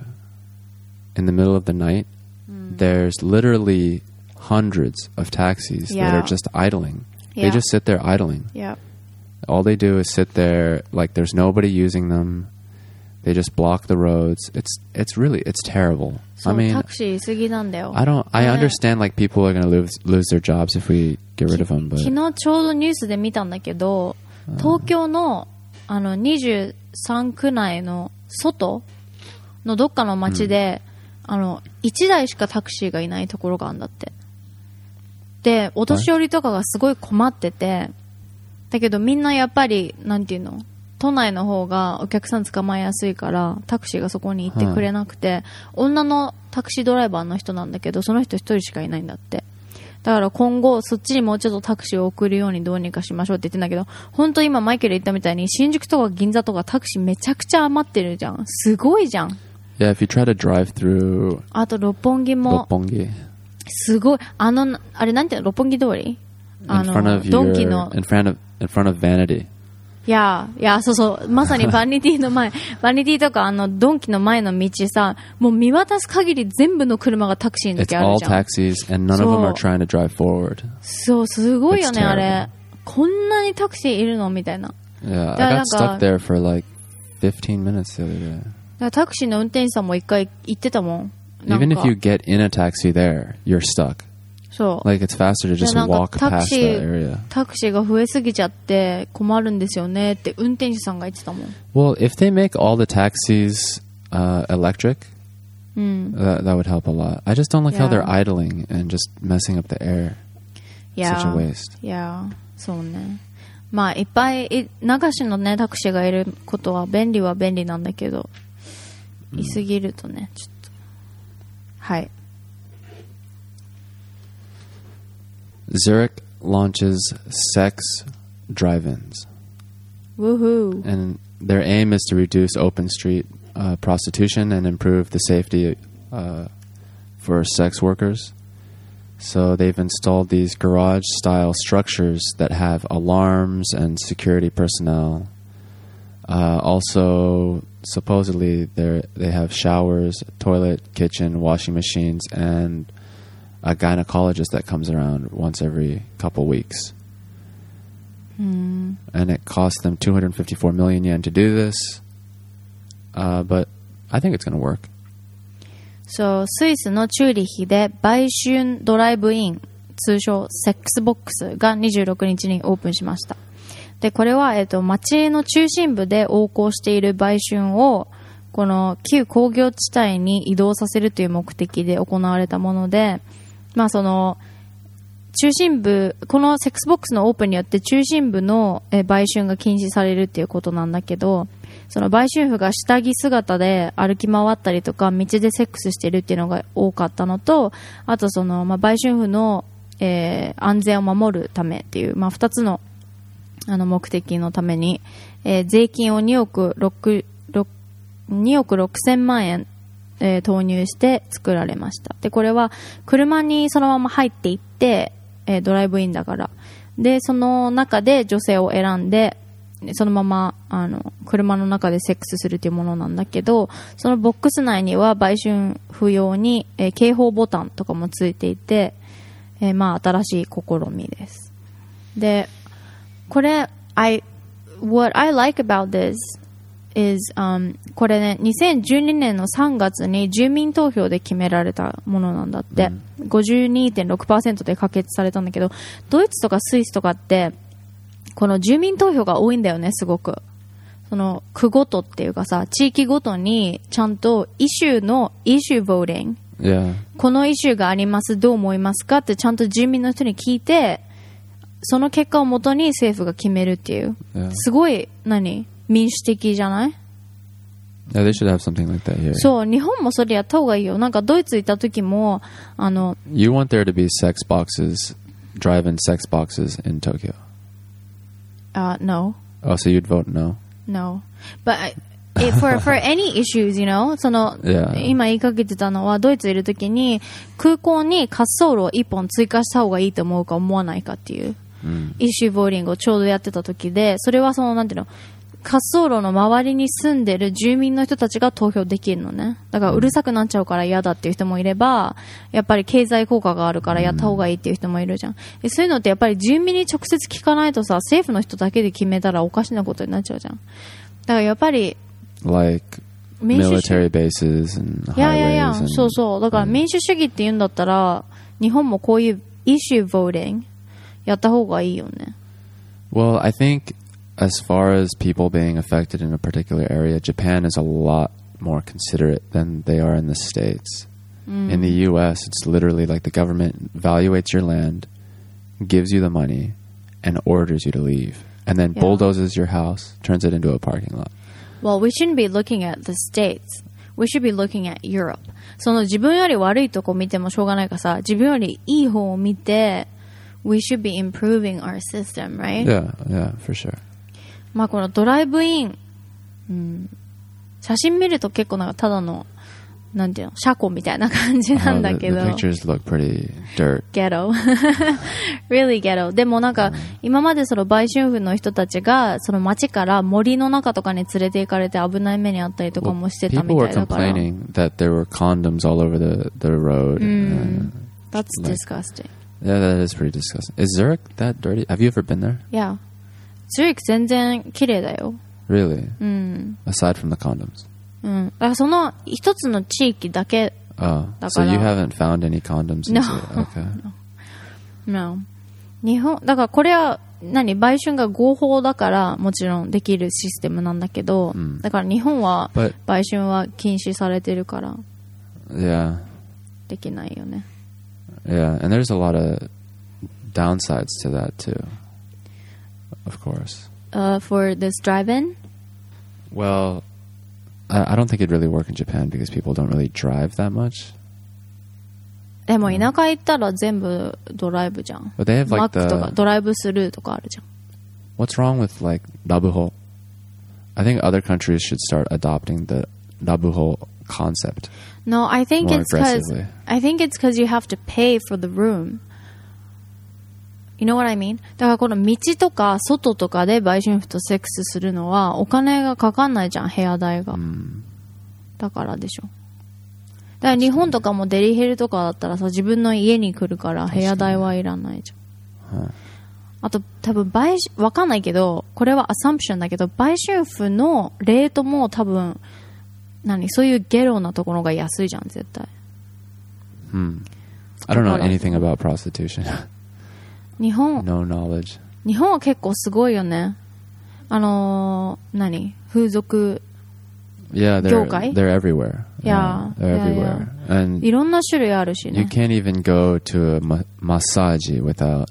in the middle of the night, mm. there's literally hundreds of taxis yeah. that are just idling. Yeah. They just sit there idling. Yeah. All they do is sit there like there's nobody using them. They just block the roads. It's it's really it's terrible. I mean, タクシー過ぎなんだよ。 I don't I understand like people are going to lose lose their jobs if we get rid of them, but 昨日ちょうどニュースで見たんだけど、東京のあのにじゅうさんく内の外のどっかの町で、うん、あのいちだいしかタクシーがいないところがあるんだって。で、お年寄りとかがすごい困ってて、だけどみんなやっぱりなんていうの、都内の方がお客さん捕まえやすいからタクシーがそこに行ってくれなくて、はい、女のタクシードライバーの人なんだけど、その人一人しかいないんだって。だから今後そっちにもうちょっとタクシーを送るようにどうにかしましょうって言ってんだけど、本当今マイケル言ったみたいに新宿とか銀座とかタクシーめちゃくちゃ余ってるじゃん。すごいじゃん。 Yeah, if you try to drive through あと六本木も六本木すごい、あのあれなんていうの、六本木通り、あの your, ドンキの in front of in front of Vanity。 いやいや、そうそう、まさにバニティの前バニティとかあのドンキの前の道さ、もう見渡す限り全部の車がタクシーの時あるじゃん。 It's all taxis and none of them are trying to drive forward。 そう、すごいよねあれ。こんなにタクシーいるのみたいな。 Yeah, I got stuck there for like fifteen minutes the other day。 だからタクシーの運転手さんも一回言ってたもん。 Even if you get in a taxi there, you're stuck。 そう。 Like it's faster to just walk past that area. タクシーが増えすぎちゃって困るんですよねって運転手さんが言ってたもん。 Well, if they make all the taxis uh, electric, うん、 that, that would help a lot. I just don't like yeah. how they're idling and just messing up the air. Yeah. Such a waste. Yeah. そうね。まあいっぱい流しのねタクシーがいることは便利は便利なんだけど、いすぎるとねちょっとはい。 Zurich launches sex drive-ins. Woohoo. And their aim is to reduce open street uh, prostitution and improve the safety uh, for sex workers. So they've installed these garage-style structures that have alarms and security personnel. Uh, also, supposedly, they they have showers, toilet, kitchen, washing machines, and a gynecologist that comes around once every couple weeks. Mm. And it cost them two hundred fifty-four million yen to do this. Uh, but I think it's going to work. そう、スイスのチューリヒで売春ドライブイン、通称セックスボックスがにじゅうろくにちにオープンしました。で、これは、えっと、街の中心部で横行している売春を、この旧工業地帯に移動させるという目的で行われたもので、まあその、中心部、このセックスボックスのオープンによって中心部の売春が禁止されるっていうことなんだけど、その売春婦が下着姿で歩き回ったりとか道でセックスしてるっていうのが多かったのと、あとその、まあ、売春婦の、えー、安全を守るためっていう、まあ、二つのあの目的のために、えー、税金をにおくろくせんまんえん、えー、投入して作られました。で、これは車にそのまま入っていって、えー、ドライブインだから。で、その中で女性を選んで、そのままあの車の中でセックスするというものなんだけど、そのボックス内には売春婦用に、えー、警報ボタンとかもついていて、えー、まあ新しい試みです。で、これ I what I like about this is、um, これねにせんじゅうにねんのさんがつに住民投票で決められたものなんだって、うん、ごじゅうにてんろくパーセント で可決されたんだけど、ドイツとかスイスとかってこの住民投票が多いんだよね、すごく。その区ごとっていうかさ、地域ごとにちゃんとイシューのイシューボーティング、 yeah. このイシューがあります、どう思いますかってちゃんと住民の人に聞いて、その結果をもとに政府が決めるっていう、yeah. すごい何民主的じゃない？ Yeah, they should have something like that here. そう、日本もそれやった方がいいよ。なんかドイツ行った時もあの You want there to be sex boxes, drive-in sex boxes in Tokyo?Uh, no. Oh, so you'd vote no? No. But it, for, for any issues, you know, その、yeah. 今言いかけてたのは、ドイツいるときに空港に滑走路を一本追加した方がいいと思うか思わないかっていう、うん、イシューボーリングをちょうどやってた時で、それはその、なんていうの、滑走路の周りに住んでる住民の人たちが投票できるのね。だからうるさくなっちゃうから嫌だっていう人もいれば、やっぱり経済効果があるからやった方がいいっていう人もいるじゃん。でそういうのってやっぱり住民に直接聞かないとさ、政府の人だけで決めたらおかしなことになっちゃうじゃん。だからやっぱり like military bases and highways. いやいやいや、そうそう。だから民主主義って言うんだったら、日本もこういう issue voting やった方がいいよね。 Well, I think...As far as people being affected in a particular area, Japan is a lot more considerate than they are in the States. Mm. In the U S, it's literally like the government evaluates your land, gives you the money, and orders you to leave. And then yeah. bulldozes your house, turns it into a parking lot. Well, we shouldn't be looking at the States. We should be looking at Europe. その自分より悪いとこ見てもしょうがないからさ、自分よりいい方を見て、we should be improving our system, right? Yeah, yeah, for sure. まあこのドライブイン、うん、写真見ると結構なんかただのなんていうの車庫みたいな感じなんだけど、 oh, the, the pictures look pretty dirt. Ghetto. Really ghetto. でもなんか、うん、今までその売春婦の人たちがその街から森の中とかに連れて行かれて危ない目にあったりとかもしてたみたいだから。 Well, people were complaining that there were condoms all over the, the road. Mm, that's like, disgusting. Yeah, that is pretty disgusting. Is Zurich that dirty? Have you ever been there? Yeah.ズリック全然綺麗だよ。 Really? うん。 Aside from the condoms? うん。だからその一つの地域だけだから。 Oh, so you haven't found any condoms in No. Zurich? Okay. No. 日本、だからこれは何売春が合法だからもちろんできるシステムなんだけど、うん、だから日本は売春は禁止されてるから。 Yeah. できないよね。 Yeah, and there's a lot of downsides to that too.Of course. Uh, for this drive-in? Well, I, I don't think it'd really work in Japan because people don't really drive that much. でも田舎行ったら全部ドライブじゃん。 But they have マッ like クとか the ドライブスルーとかあるじゃん。 What's wrong with like Rabuho? I think other countries should start adopting the Rabuho concept. No, I think More it's because aggressively. I think it's because you have to pay for the room. You know what I mean? だからこの道とか外とかで売春婦とセックスするのはお金がかかんないじゃん、部屋代が。だからでしょ。だから日本とかもデリヘルとかだったらさ、自分の家に来るから部屋代はいらないじゃん。あと多分売わかんないけど、これはアサンプションだけど、売春婦のレートも多分何そういうゲロなところが安いじゃん絶対。 Hmm. I don't know anything about prostitution. 日本 No knowledge. 日本は結構すごいよね。あのー、何風俗 Yeah, they're 業界 they're everywhere. Yeah, they're yeah, everywhere. And いろんな種類あるし you ね。 can't even go to a ma- massage without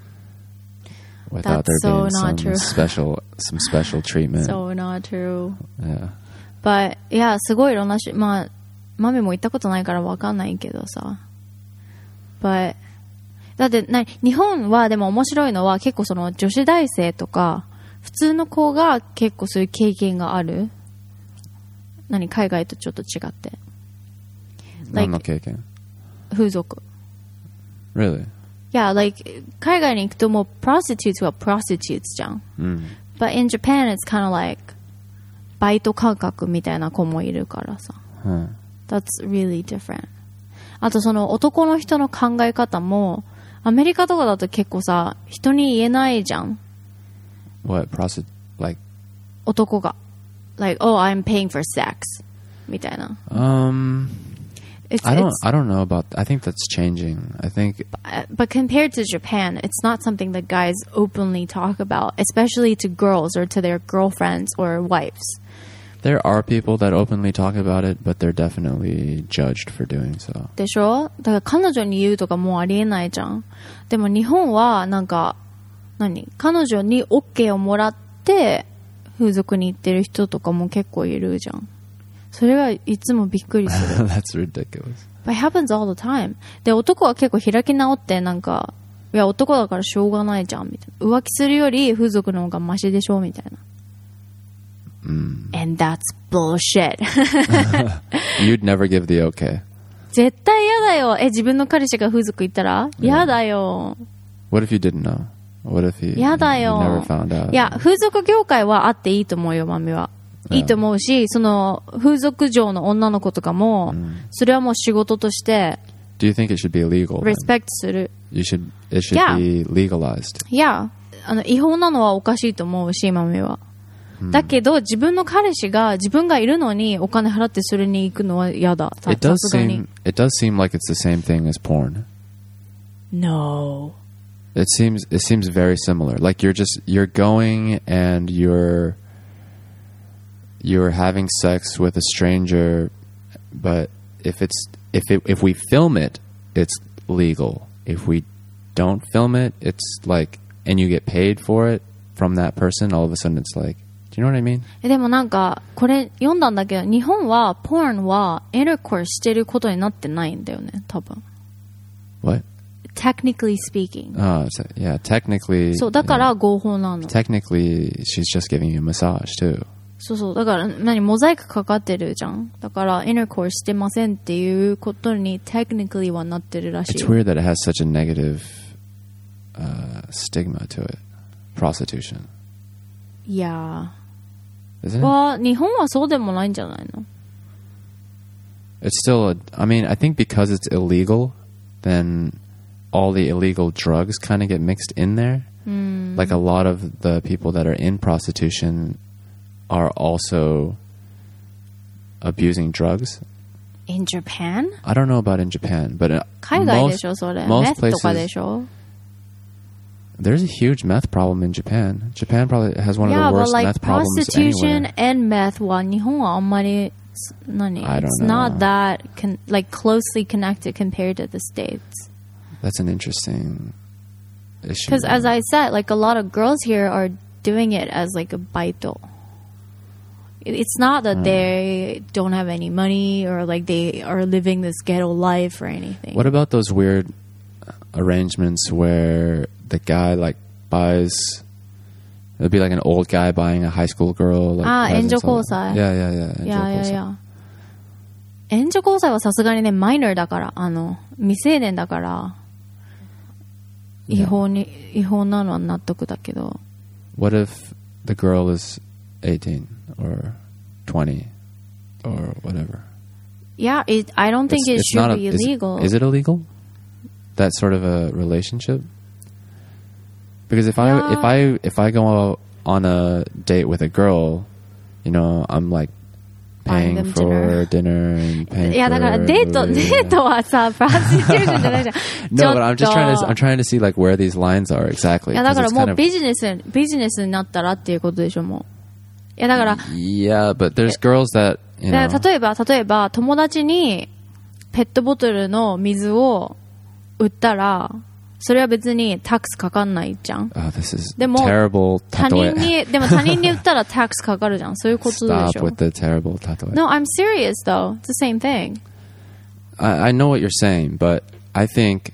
without That's there being so not some true. special some special treatment. So not true. Yeah. But yeah, すごいいろんな種まあマミも行ったことないからわかんないけどさ。But だってな日本はでも面白いのは結構その女子大生とか普通の子が結構そういう経験がある。何海外とちょっと違って。 何の経験？ 風俗。 Really? Yeah, like 海外に行くともう prostitutes は prostitutes じゃん。 Mm. But in Japan it's kind of like バイト感覚みたいな子もいるからさ。 Huh. That's really different. あとその男の人の考え方もアメリカとかだと結構さ人に言えないじゃん。 What prostitute? Like 男が like oh I'm paying for sex みたいな。 um. It's, I don't. it's, I don't know about. I think that's changing. I think. but compared to Japan, it's not something that guys openly talk about, especially to girls or to their girlfriends or wives. There are people that openly talk about it, but they're definitely judged for doing so. でしょ？だから彼女に言うとかもうありえないじゃん。でも日本はなんか何？彼女に OK をもらって風俗に行ってる人とかも結構いるじゃん。それがいつもびっくりする。 That's ridiculous. But it happens all the time. で、男は結構開き直ってなんか、いや男だからしょうがないじゃんみたいな。浮気するより風俗の方がマシでしょみたいな。 Mm. And that's bullshit. You'd never give the okay. 絶対嫌だよ。え、自分の彼氏が風俗行ったら嫌だよ。 What if you didn't know? What if he, 嫌だ you よ。 never found out? いや、風俗業界はあっていいと思うよ、マミは。いいと思うし、その風俗嬢の女の子とかも、それはもう仕事として Do you think it should be illegal? リスペクトする。 You should. It should Yeah. be legalized. いや、あの違法なのはおかしいと思うし、マミは。だけど自分の彼氏が自分がいるのにお金払ってそれに行くのは嫌だ。 It does さすがに。 seem. It does seem like it's the same thing as porn. No. It seems. It seems very similar. Like you're just you're going and you're. You're having sex with a stranger, but if it's if it if we film it, it's legal. If we don't film it, it's like and you get paid for it from that person, all of a sudden it's like, do you know what I mean? えでもなんかこれ読んだんだけど日本はポーンはエルコーしてることになってないんだよね多分。 What? Technically speaking. Oh, it's, yeah, technically. そうだから合法なの。 Technically, she's just giving you a massage too. そうそうだから何モザイクかかってるじゃん。だからインターコースしてませんっていうことに technically はなってるらしい。 It's weird that it has such a negative uh, stigma to it. Prostitution. いや Isn't it? は日本はそうでもないんじゃないの？ It's still a, I mean, I think because it's illegal, then all the illegal drugs kind of get mixed in there. Mm. Like a lot of the people that are in prostitution are also abusing drugs. In Japan? I don't know about in Japan, but uh, 海外で most, しょそれ。 most メスとかで places, しょ there's a huge meth problem in Japan. Japan probably has one of Yeah, the but worst like meth problems prostitution anywhere. and meth は日本はあんまり何 I don't It's know. not that con- like closely connected compared to the States. That's an interesting issue. Because as I said, like a lot of girls here are doing it as like a baito. It's not that they don't have any money or like they are living this ghetto life or anything. What about those weird arrangements where the guy like buys, it'd be like an old guy buying a high school girl. Like, Ah, presents, enjo all kōsai. that. Yeah, yeah, yeah. Enjo いやいやい kōsai. や。援助交際はさすがにね、マイナーだから、あの、未成年だから、違法に、違法なのは納得だけど。 What if the girl is eighteen or twenty or whatever? Yeah, it, I don't think It's- it it's should not a- be is- illegal. Is it illegal? That sort of a relationship? Because if Yeah. I if I if I go on a date with a girl, you know, I'm like Buying paying them for dinner and paying いや、だから for デート、 movie. デートはさ、プラスチューションじゃないじゃん。 No, but I'm just trying to ちょっと I'm trying to see like where these lines are exactly. いや、だ 'cause から it's も kind う of- ビジネス、ビジネスになったらっていうことでしょ、もう。いや、だから、 Yeah, but there's girls that, you だ know. から例えば、例えば、友達にペットボトルの水を売ったら、それは別にタックスかかんないじゃん。 Oh, this is でも、 terrible 他人 tattoo. に、でも他人に売ったらタックスかかるじゃん。そういうことで Stop しょ。 with the terrible tattoo. No, I'm serious though. It's the same thing. I, I know what you're saying, but I think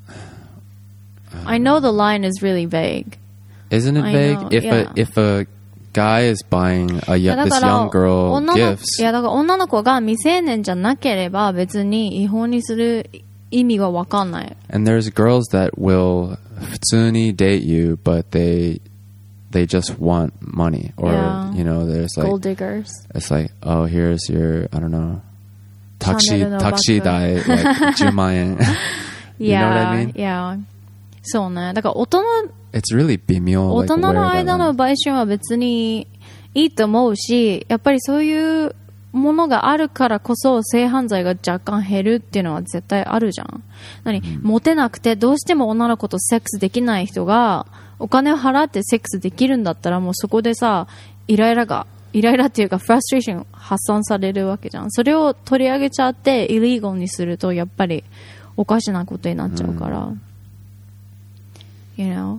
I know the line is really vague. isn't it I vague know, if yeah. a if a guy is buying a いや young, だ this から young girl 女の、 gifts いやだから女の子が未成年じゃなければ別に違法にする意味がわかんない。 and there's girls that will 普通に date you, but they they just want money or Yeah. you know there's like Gold diggers. it's like oh here's your I don't know taxi シャネルのバッグ。 taxi 代 like じゅうまんえん You know what I mean? Yeah. そうね。だから大人、 It's really 微妙大 like 人 where の that 間 line- の売春は別にいいと思うし、やっぱりそういうものがあるからこそ性犯罪が若干減るっていうのは絶対あるじゃん。何、モテなくてどうしても女の子とセックスできない人がお金を払ってセックスできるんだったらもうそこでさ、イライラが、イライラっていうかフラストレーション発散されるわけじゃん。それを取り上げちゃってイリーガルにするとやっぱりおかしなことになっちゃうから。You know?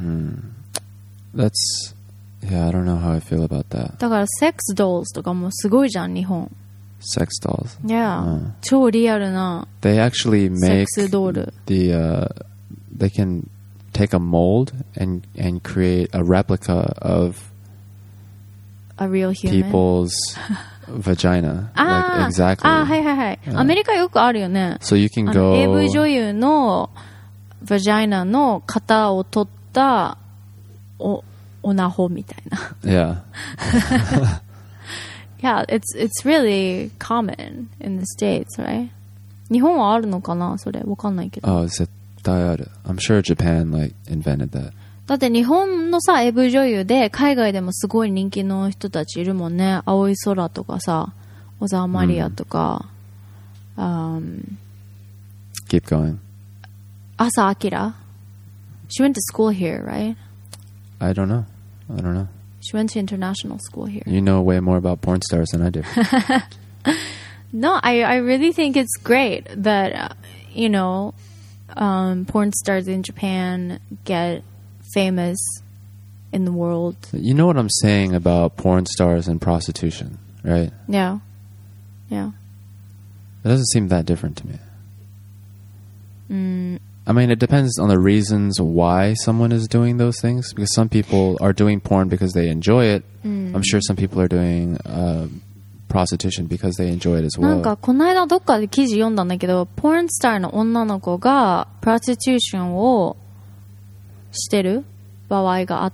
That's yeah I don't know how I feel about that だからセックスドールズとかもすごいじゃん、日本。 sex dolls Yeah. うん、 超リアルな they actually セッ make クスドール。 the uh, they can take a mold and and create a replica of A real human. people's vagina あ like exactly あ、はいはいはい。アメリカよくあるよね。 so you can あの go エーブイ 女優のバジャイナの型を取ったお、オナホみたいな。 yeah Yeah, it's, it's really common in the States, right? 日本はあるのかなそれ。わかんないけど。 oh 絶対ある I'm sure Japan like invented that だって日本のさ、エーブイ 女優で海外でもすごい人気の人たちいるもんね。青い空とかさ、小沢マリアとか、um, keep going 朝明 She went to school here, right? I don't know I don't know She went to international school here. you know way more about porn stars than I do No, I, I really think it's great that, uh, you know, um, porn stars in Japan get famous in the world. you know what I'm saying about porn stars and prostitution right Yeah. Yeah. it doesn't seem that different to me Mm, I mean, it depends on the reasons why someone is doing those things. Because some people are doing porn because they enjoy it. I'm sure some people are doing uh, prostitution because they enjoy it as なん well. かこの間どっかで記事読んだんだけど、ポーンスターの女の子がプロスティチューションをしてる場合があって、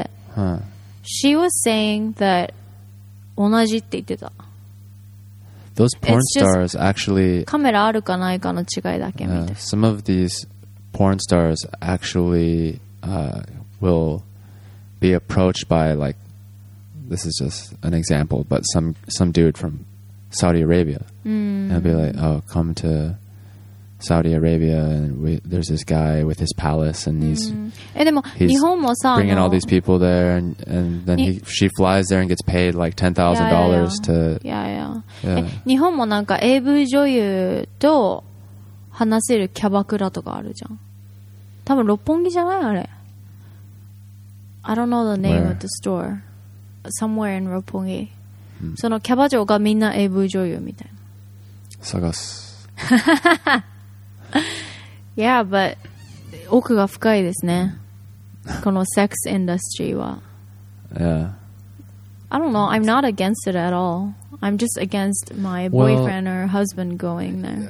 Huh. She was saying that 同じって言ってた。 Those porn It's just- stars actually, カメラあるかないかの違いだけみたい uh, な。 some of these porn stars actually uh, will be approached by like, this is just an example, but some some dude from Saudi Arabia, and he'll be like, "Oh, come to Saudi Arabia, and we, there's this guy with his palace, and he's え、でも He's 日本もさ、あ bringing all の these people there, and, and then he she flies there and gets paid like ten thousand dollars to いやいや。 yeah. え、日本もなんか エーブイ 女優と話せるキャバクラとかあるじゃん。多分六本木じゃないあれ。I don't know the name Where? of the store. Somewhere in 六本木。 そのキャバ嬢がみんな エーブイ 女優みたいな。 探す。 Yeah, but 奥が深いですね。この sex industry は。 Yeah. I don't know. I'm not against it at all. I'm just against my Well- boyfriend or husband going there.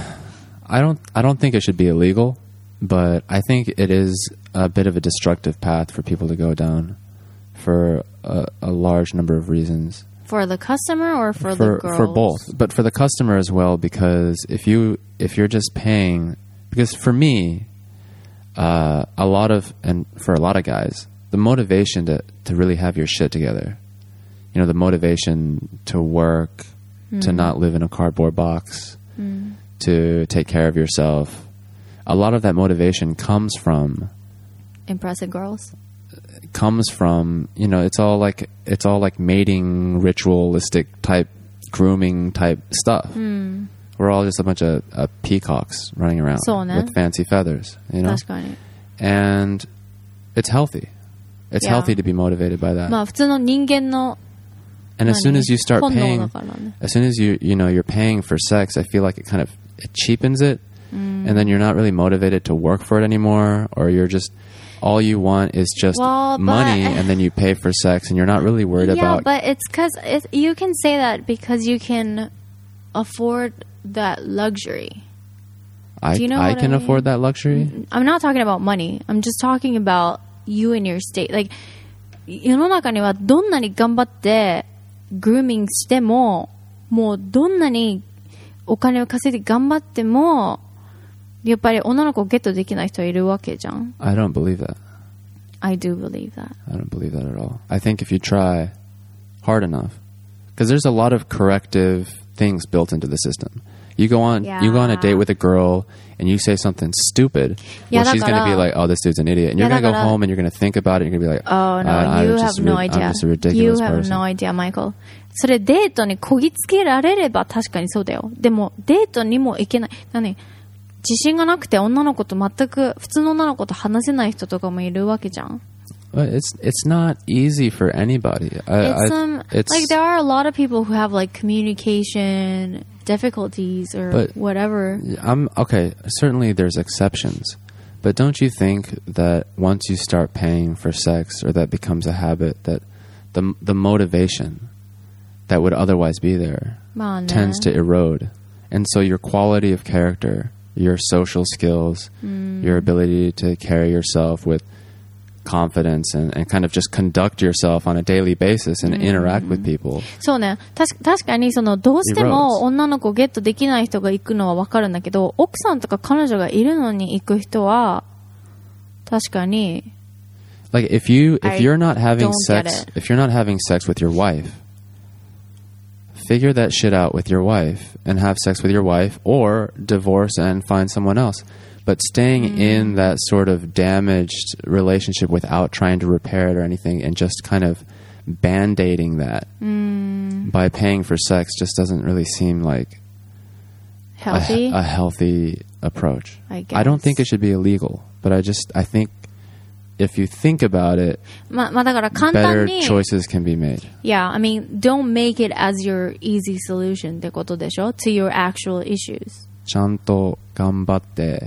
I don't I don't think it should be illegal, but I think it is a bit of a destructive path for people to go down for a, a large number of reasons. For the customer or for, for the girls? for both, but for the customer as well, because if you if you're just paying, because for me, uh, a lot of and for a lot of guys, the motivation to to really have your shit together, you know, the motivation to work, mm. to not live in a cardboard box, mm. to take care of yourself, a lot of that motivation comes from impressing girls. Comes from, you know, it's all like it's all like mating ritualistic type grooming type stuff. Mm. We're all just a bunch of uh, peacocks running around with fancy feathers, you know. And it's healthy. It's yeah. healthy to be motivated by that. まあ普通の人間の And as soon as you start 本能 paying, だからね。 as soon as you you know you're paying for sex, I feel like it kind of it cheapens it, mm. and then you're not really motivated to work for it anymore, or you're just all you want is just well, money, and then you pay for sex, and you're not really worried yeah, about. but it's because it, you can say that because you can afford that luxury. I, Do you know I what can I mean? afford that luxury. I'm not talking about money. I'm just talking about you and your state. Like 世の中にはどんなに頑張ってグルーミングしても、もうどんなにお金を稼いで頑張っても。やっぱり女の子をゲットできない人いるわけじゃん。 I don't believe that. I do believe that. I don't believe that at all. I think if you try hard enough, because there's a lot of corrective things built into the system. You go on, yeah. you go on a date with a girl, and you say something stupid. Yeah, well, she's going to be like, "Oh, this dude's an idiot," and you're yeah, going to go home and you're going to think about it. And you're going to be like, "Oh no, uh, you I'm have just no ri- idea. I'm just a ridiculous You have person." no idea, Michael. それデートにこぎつけられれば確かにそうだよ。でもデートにも行けない。何？自信がなくて女の子と全く普通の女の子と話せない人とかもいるわけじゃん。 But it's it's not easy for anybody. I, It's I, um it's, like there are a lot of people who have like communication difficulties or But- whatever. I'm okay. Certainly, there's exceptions, but don't you think that once you start paying for sex, or that becomes a habit, that the the motivation that would otherwise be there まあね。 tends to erode, and so your quality of character, your social skills, your ability to carry yourself with confidence and, and kind of just conduct yourself on a daily basis and interact with people. そうね。たし確かにそのどうしても女の子ゲットできない人が行くのはわかるんだけど、奥さんとか彼女がいるのに行く人は確かに Like if you if I you're not having don't get sex it. if you're not having sex with your wife, figure that shit out with your wife and have sex with your wife, or divorce and find someone else. But staying Mm. in that sort of damaged relationship without trying to repair it or anything, and just kind of band-aiding that mm, by paying for sex just doesn't really seem like a, healthy. a healthy approach. I guess. I don't think it should be illegal, but I just I think if you think about it, ままあだから簡単 better に choices can be made. Yeah, I mean, don't make it as your easy solution ってことでしょ to your actual issues. ちゃんと頑張って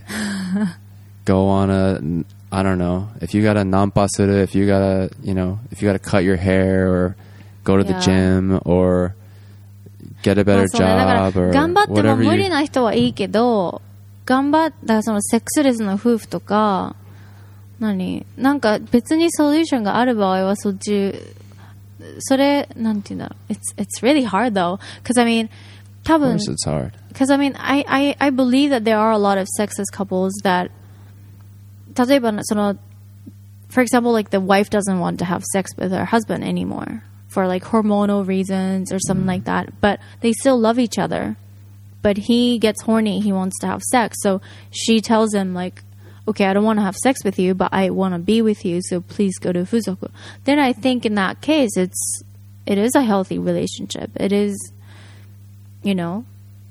go on a I don't know, if you gotta nampa suru, if you gotta, you know, if you gotta cut your hair or go to the Yeah. gym or get a ま better あそうねだから job or 頑張っても whatever 無理 you な人はいいけど、頑張っだからそのセックスレスの夫婦とか、何なんか別にソリューションがある場合はそっち、それ、なんて言うんだろう。It's, it's really hard though. Because I mean, 多 of 分、 course it's hard. Because I mean, I, I, I believe that there are a lot of sexless couples that 例えばその for example, like the wife doesn't want to have sex with her husband anymore for like hormonal reasons or something like that, but they still love each other. But he gets horny, he wants to have sex, so she tells him like, okay, I don't want to have sex with you, but I want to be with you, so please go to fuzoku. Then I think in that case, it's it is a healthy relationship. It is, you know,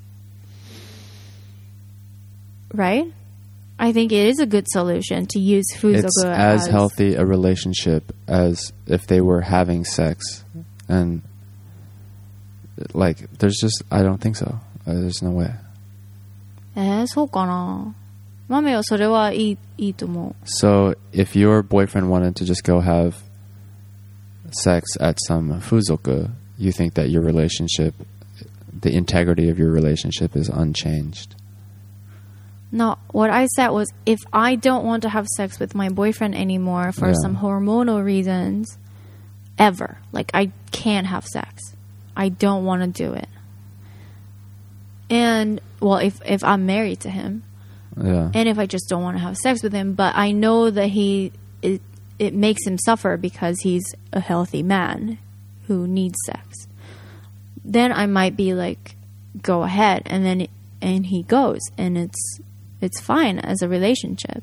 right? I think it is a good solution to use fuzoku It's as healthy a relationship as if they were having sex, and like, there's just, I don't think so. Uh, there's no way. えー、そうかな。マミはそれはいい、いいと思う。 So, if your boyfriend wanted to just go have sex at some fuzoku, you think that your relationship, the integrity of your relationship is unchanged? No, what I said was if I don't want to have sex with my boyfriend anymore for Yeah. some hormonal reasons, ever, like I can't have sex. I don't want to do it. And, well, if, if I'm married to him, Yeah. and if I just don't want to have sex with him, but I know that he, it, it makes him suffer because he's a healthy man who needs sex, then I might be like, go ahead. And then, it, and he goes, and it's, it's fine as a relationship.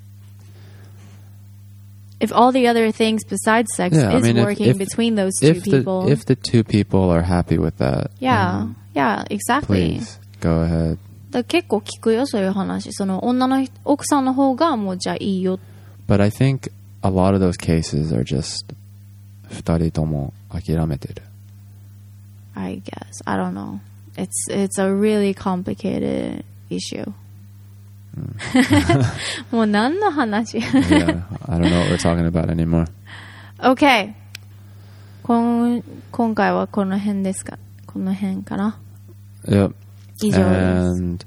If all the other things besides sex Yeah, I is mean, if- working if- between those two If the, people. if the two people are happy with that, yeah, then yeah, exactly. please, go ahead. だから結構聞くよ、そういう話。その女の人奥さんの方がもうじゃあいいよ。 But I think a lot of those cases are just 二人とも諦めてる. I guess. I don't know. It's, it's a really complicated issue. もう何の話 Yeah, I don't know what we're talking about anymore. Okay. こん今回はこの辺ですかこの辺かな Yep. 以上です。 And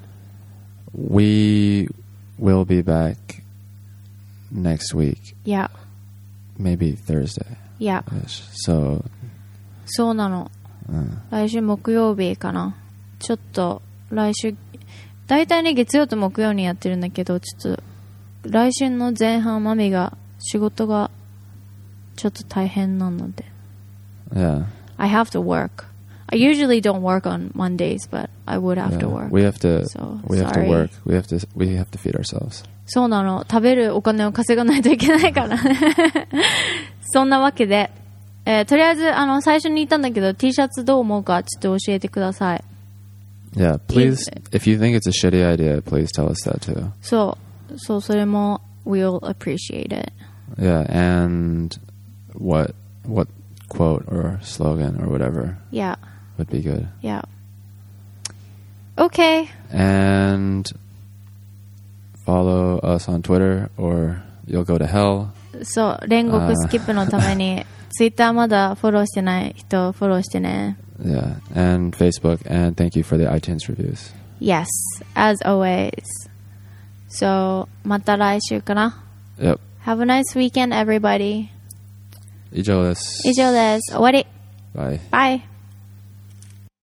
we will be back next week, Yeah. maybe Thursday. Yeah. So, そうなの。 うん来週木曜日かな。ちょっと来週、だいたいね月曜と木曜にやってるんだけど、ちょっと来週の前半マミが仕事がちょっと大変なので。 yeah. I have to work. I usually don't work on Mondays, but I would have to yeah. work. We have to. So, we have to sorry. work. We have to. We have to feed ourselves. そうなの。食べるお金を稼がないといけないからね。そんなわけで、えーとりあえず、あの、最初に言ったんだけど、T シャツどう思うかちょっと教えてください。 Yeah, please. If you think it's a shitty idea, please tell us that too. そう。そう、それも、we'll appreciate it. Yeah, and what what quote or slogan or whatever Yeah, would be good. yeah. Okay. And follow us on Twitter or you'll go to hell. そう、煉獄スキップのために、Twitter まだフォローしてない人、フォローしてね。 Yeah, and Facebook. And thank you for the iTunes reviews. Yes, as always. So, また来週かな。 Yep. Have a nice weekend, everybody. 以上です。 以上です。終わり。 Bye. Bye.